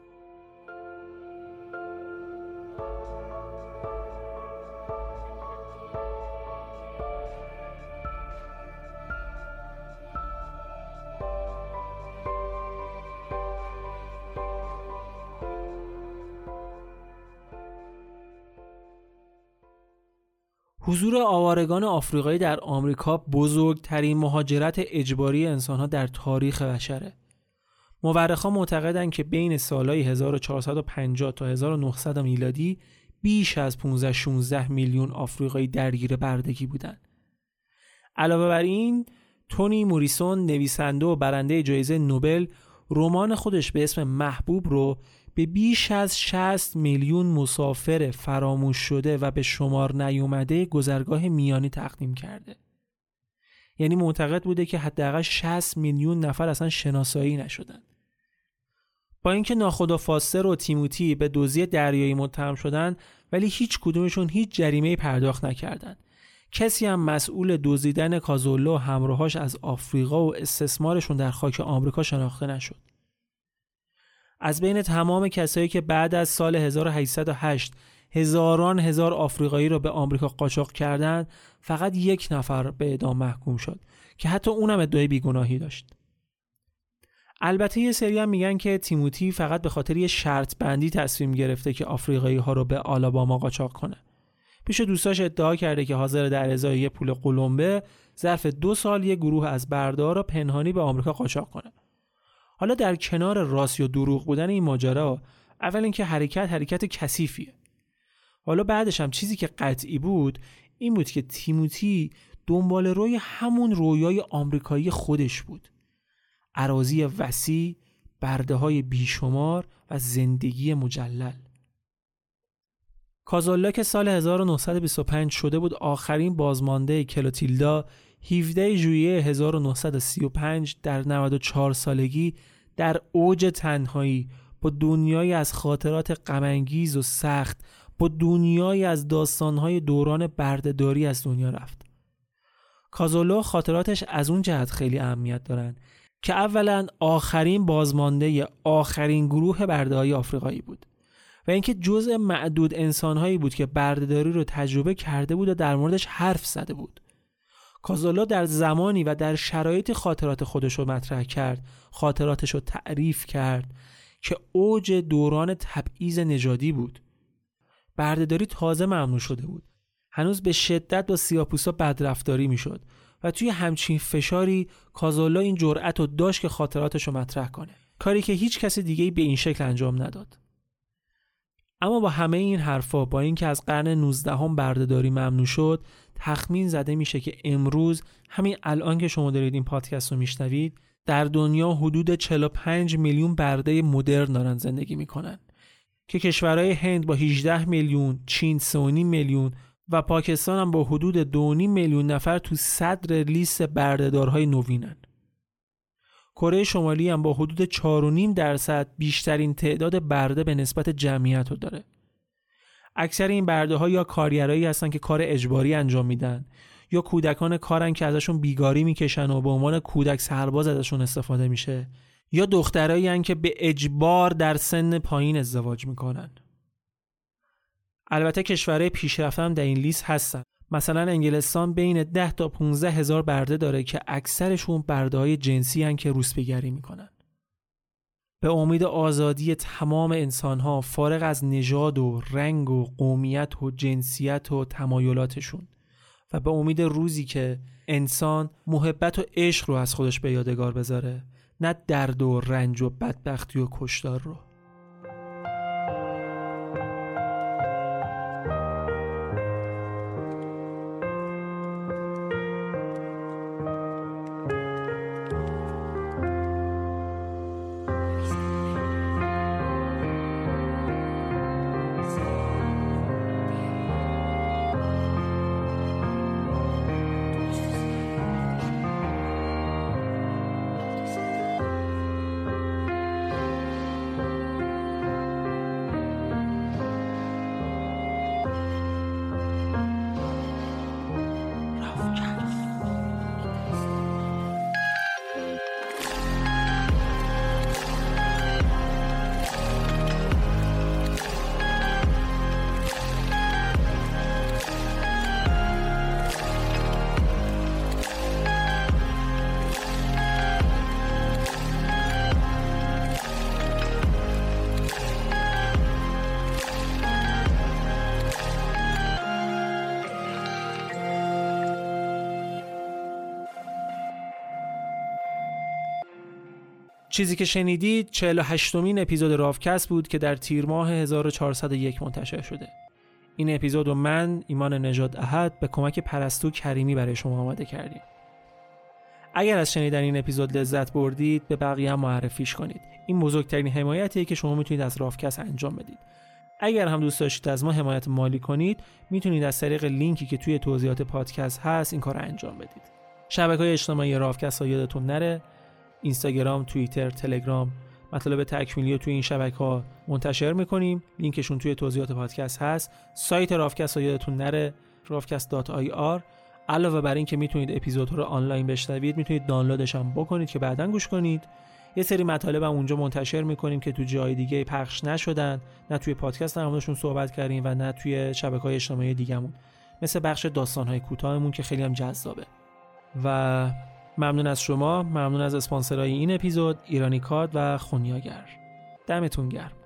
حضور آوارگان آفریقایی در آمریکا بزرگترین مهاجرت اجباری انسانها در تاریخ بشره. مورخان معتقدند که بین سالهای هزار و چهارصد و پنجاه تا هزار و نهصد میلادی بیش از پانزده شانزده میلیون آفریقایی درگیر بردگی بودند. علاوه بر این، تونی موریسون، نویسنده و برنده جایزه نوبل، رمان خودش به اسم محبوب رو به بیش از شصت میلیون مسافر فراموش شده و به شمار نیومده گذرگاه میانی تقدیم کرده. یعنی معتقد بوده که حداقل شصت میلیون نفر اصلا شناسایی نشدن. با اینکه ناخدا فاستر و تیموتی به دزدی دریایی متهم شدن، ولی هیچ کدومشون هیچ جریمه‌ای پرداخت نکردن. کسی هم مسئول دزدیدن کازولا و همراهاش از آفریقا و استثمارشون در خاک آمریکا شناخته نشد. از بین تمام کسایی که بعد از سال هزار و هشتصد و هشت هزاران هزار آفریقایی را به آمریکا قاچاق کردند، فقط یک نفر به اعدام محکوم شد که حتی اونم ادعای بیگناهی داشت. البته یه سری هم میگن که تیموتی فقط به خاطر یه شرط بندی تصمیم گرفته که آفریقایی ها رو به آلاباما قاچاق کنه. پیش دوستاش ادعا کرده که حاضر در ازای یه پول قلمبه ظرف دو سال یه گروه از برده‌ها را پنهانی به آمریکا قاچاق کنه. حالا در کنار راست یا دروغ بودن این ماجرا، اول اینکه حرکت حرکت کثیفیه. حالا بعدش هم چیزی که قطعی بود این بود که تیموتی دنبال روی همون رویای آمریکایی خودش بود. اراضی وسیع، برده‌های بیشمار و زندگی مجلل. کازولا که سال هزار و نهصد و بیست و پنج شده بود آخرین بازمانده کلوتیلدا، هفدهم ژوئیه هزار و نهصد و سی و پنج در نود و چهار سالگی در اوج تنهایی با دنیایی از خاطرات غم‌انگیز و سخت، با دنیایی از داستان‌های دوران بردهداری از دنیا رفت. کازولا خاطراتش از اون جهت خیلی اهمیت دارن که اولا آخرین بازمانده آخرین گروه برده‌های آفریقایی بود و اینکه جزء معدود انسان‌هایی بود که بردهداری رو تجربه کرده بود و در موردش حرف زده بود. کازولا در زمانی و در شرایط خاطرات خودش رو مطرح کرد، خاطراتش رو تعریف کرد که اوج دوران تبعیض نژادی بود. بردهداری تازه ممنوع شده بود. هنوز به شدت با سیاه‌پوستا بدرفتاری میشد و توی همچین فشاری کازولا این جرأت رو داشت که خاطراتش رو مطرح کنه. کاری که هیچ کس دیگه‌ای به این شکل انجام نداد. اما با همه این حرفا، با اینکه از قرن نوزدهم بردهداری ممنوع شد، تخمین زده میشه که امروز همین الان که شما دارید این پادکست رو میشنوید، در دنیا حدود چهل و پنج میلیون برده مدرن دارن زندگی میکنن که کشورهای هند با هجده میلیون، چین سه و نیم میلیون و پاکستان هم با حدود دو و نیم میلیون نفر تو صدر لیست بردهدارهای نوینن. کره شمالی هم با حدود چهار و نیم درصد بیشترین تعداد برده به نسبت جمعیت رو داره. اکثر این برده ها یا کارگرایی هستن که کار اجباری انجام میدن یا کودکان کارن که ازشون بیگاری میکشن و به عنوان کودک سرباز ازشون استفاده میشه، یا دخترایی هستن که به اجبار در سن پایین ازدواج میکنن. البته کشورهای پیشرفته هم در این لیست هستن. مثلا انگلستان بین ده تا پانزده هزار برده داره که اکثرشون برده‌های جنسی هستن که روسپیگری میکنن. به امید آزادی تمام انسان‌ها فارغ از نژاد و رنگ و قومیت و جنسیت و تمایلاتشون، و به امید روزی که انسان محبت و عشق رو از خودش به یادگار بذاره، نه درد و رنج و بدبختی و کشتار رو. چیزی که شنیدید چهل و هشتمین اپیزود رافکست بود که در تیر ماه هزار و چهارصد و یک منتشر شده. این اپیزود رو من، ایمان نژاد احد، به کمک پرستو کریمی برای شما آماده کردیم. اگر از شنیدن این اپیزود لذت بردید، به بقیه هم معرفیش کنید. این بزرگترین حمایتیه که شما میتونید از رافکست انجام بدید. اگر هم دوست داشتید از ما حمایت مالی کنید، میتونید از طریق لینکی که توی توضیحات پادکست هست این کار رو انجام بدید. شبکه‌های اجتماعی رافکست رو یادتون نره، اینستاگرام، توییتر، تلگرام، مطالب تکمیلی رو توی این شبکه‌ها منتشر می‌کنیم. لینکشون توی توضیحات پادکست هست. سایت رافکست رو یادتون نره، رافکست دات آی آر. علاوه بر این که میتونید اپیزودها رو آنلاین بشنوید، میتونید دانلودش هم بکنید که بعداً گوش کنید. یه سری مطالب هم اونجا منتشر می‌کنیم که تو جای دیگه پخش نشدن، نه توی پادکست در موردشون صحبت کردیم و نه توی شبکه‌های اجتماعی دیگه‌مون، مثل بخش داستان‌های کوتاهمون که خیلی هم جذابه. و ممنون از شما، ممنون از اسپانسرای این اپیزود، ایرانی کارد و خونیاگر. دمتون گرم.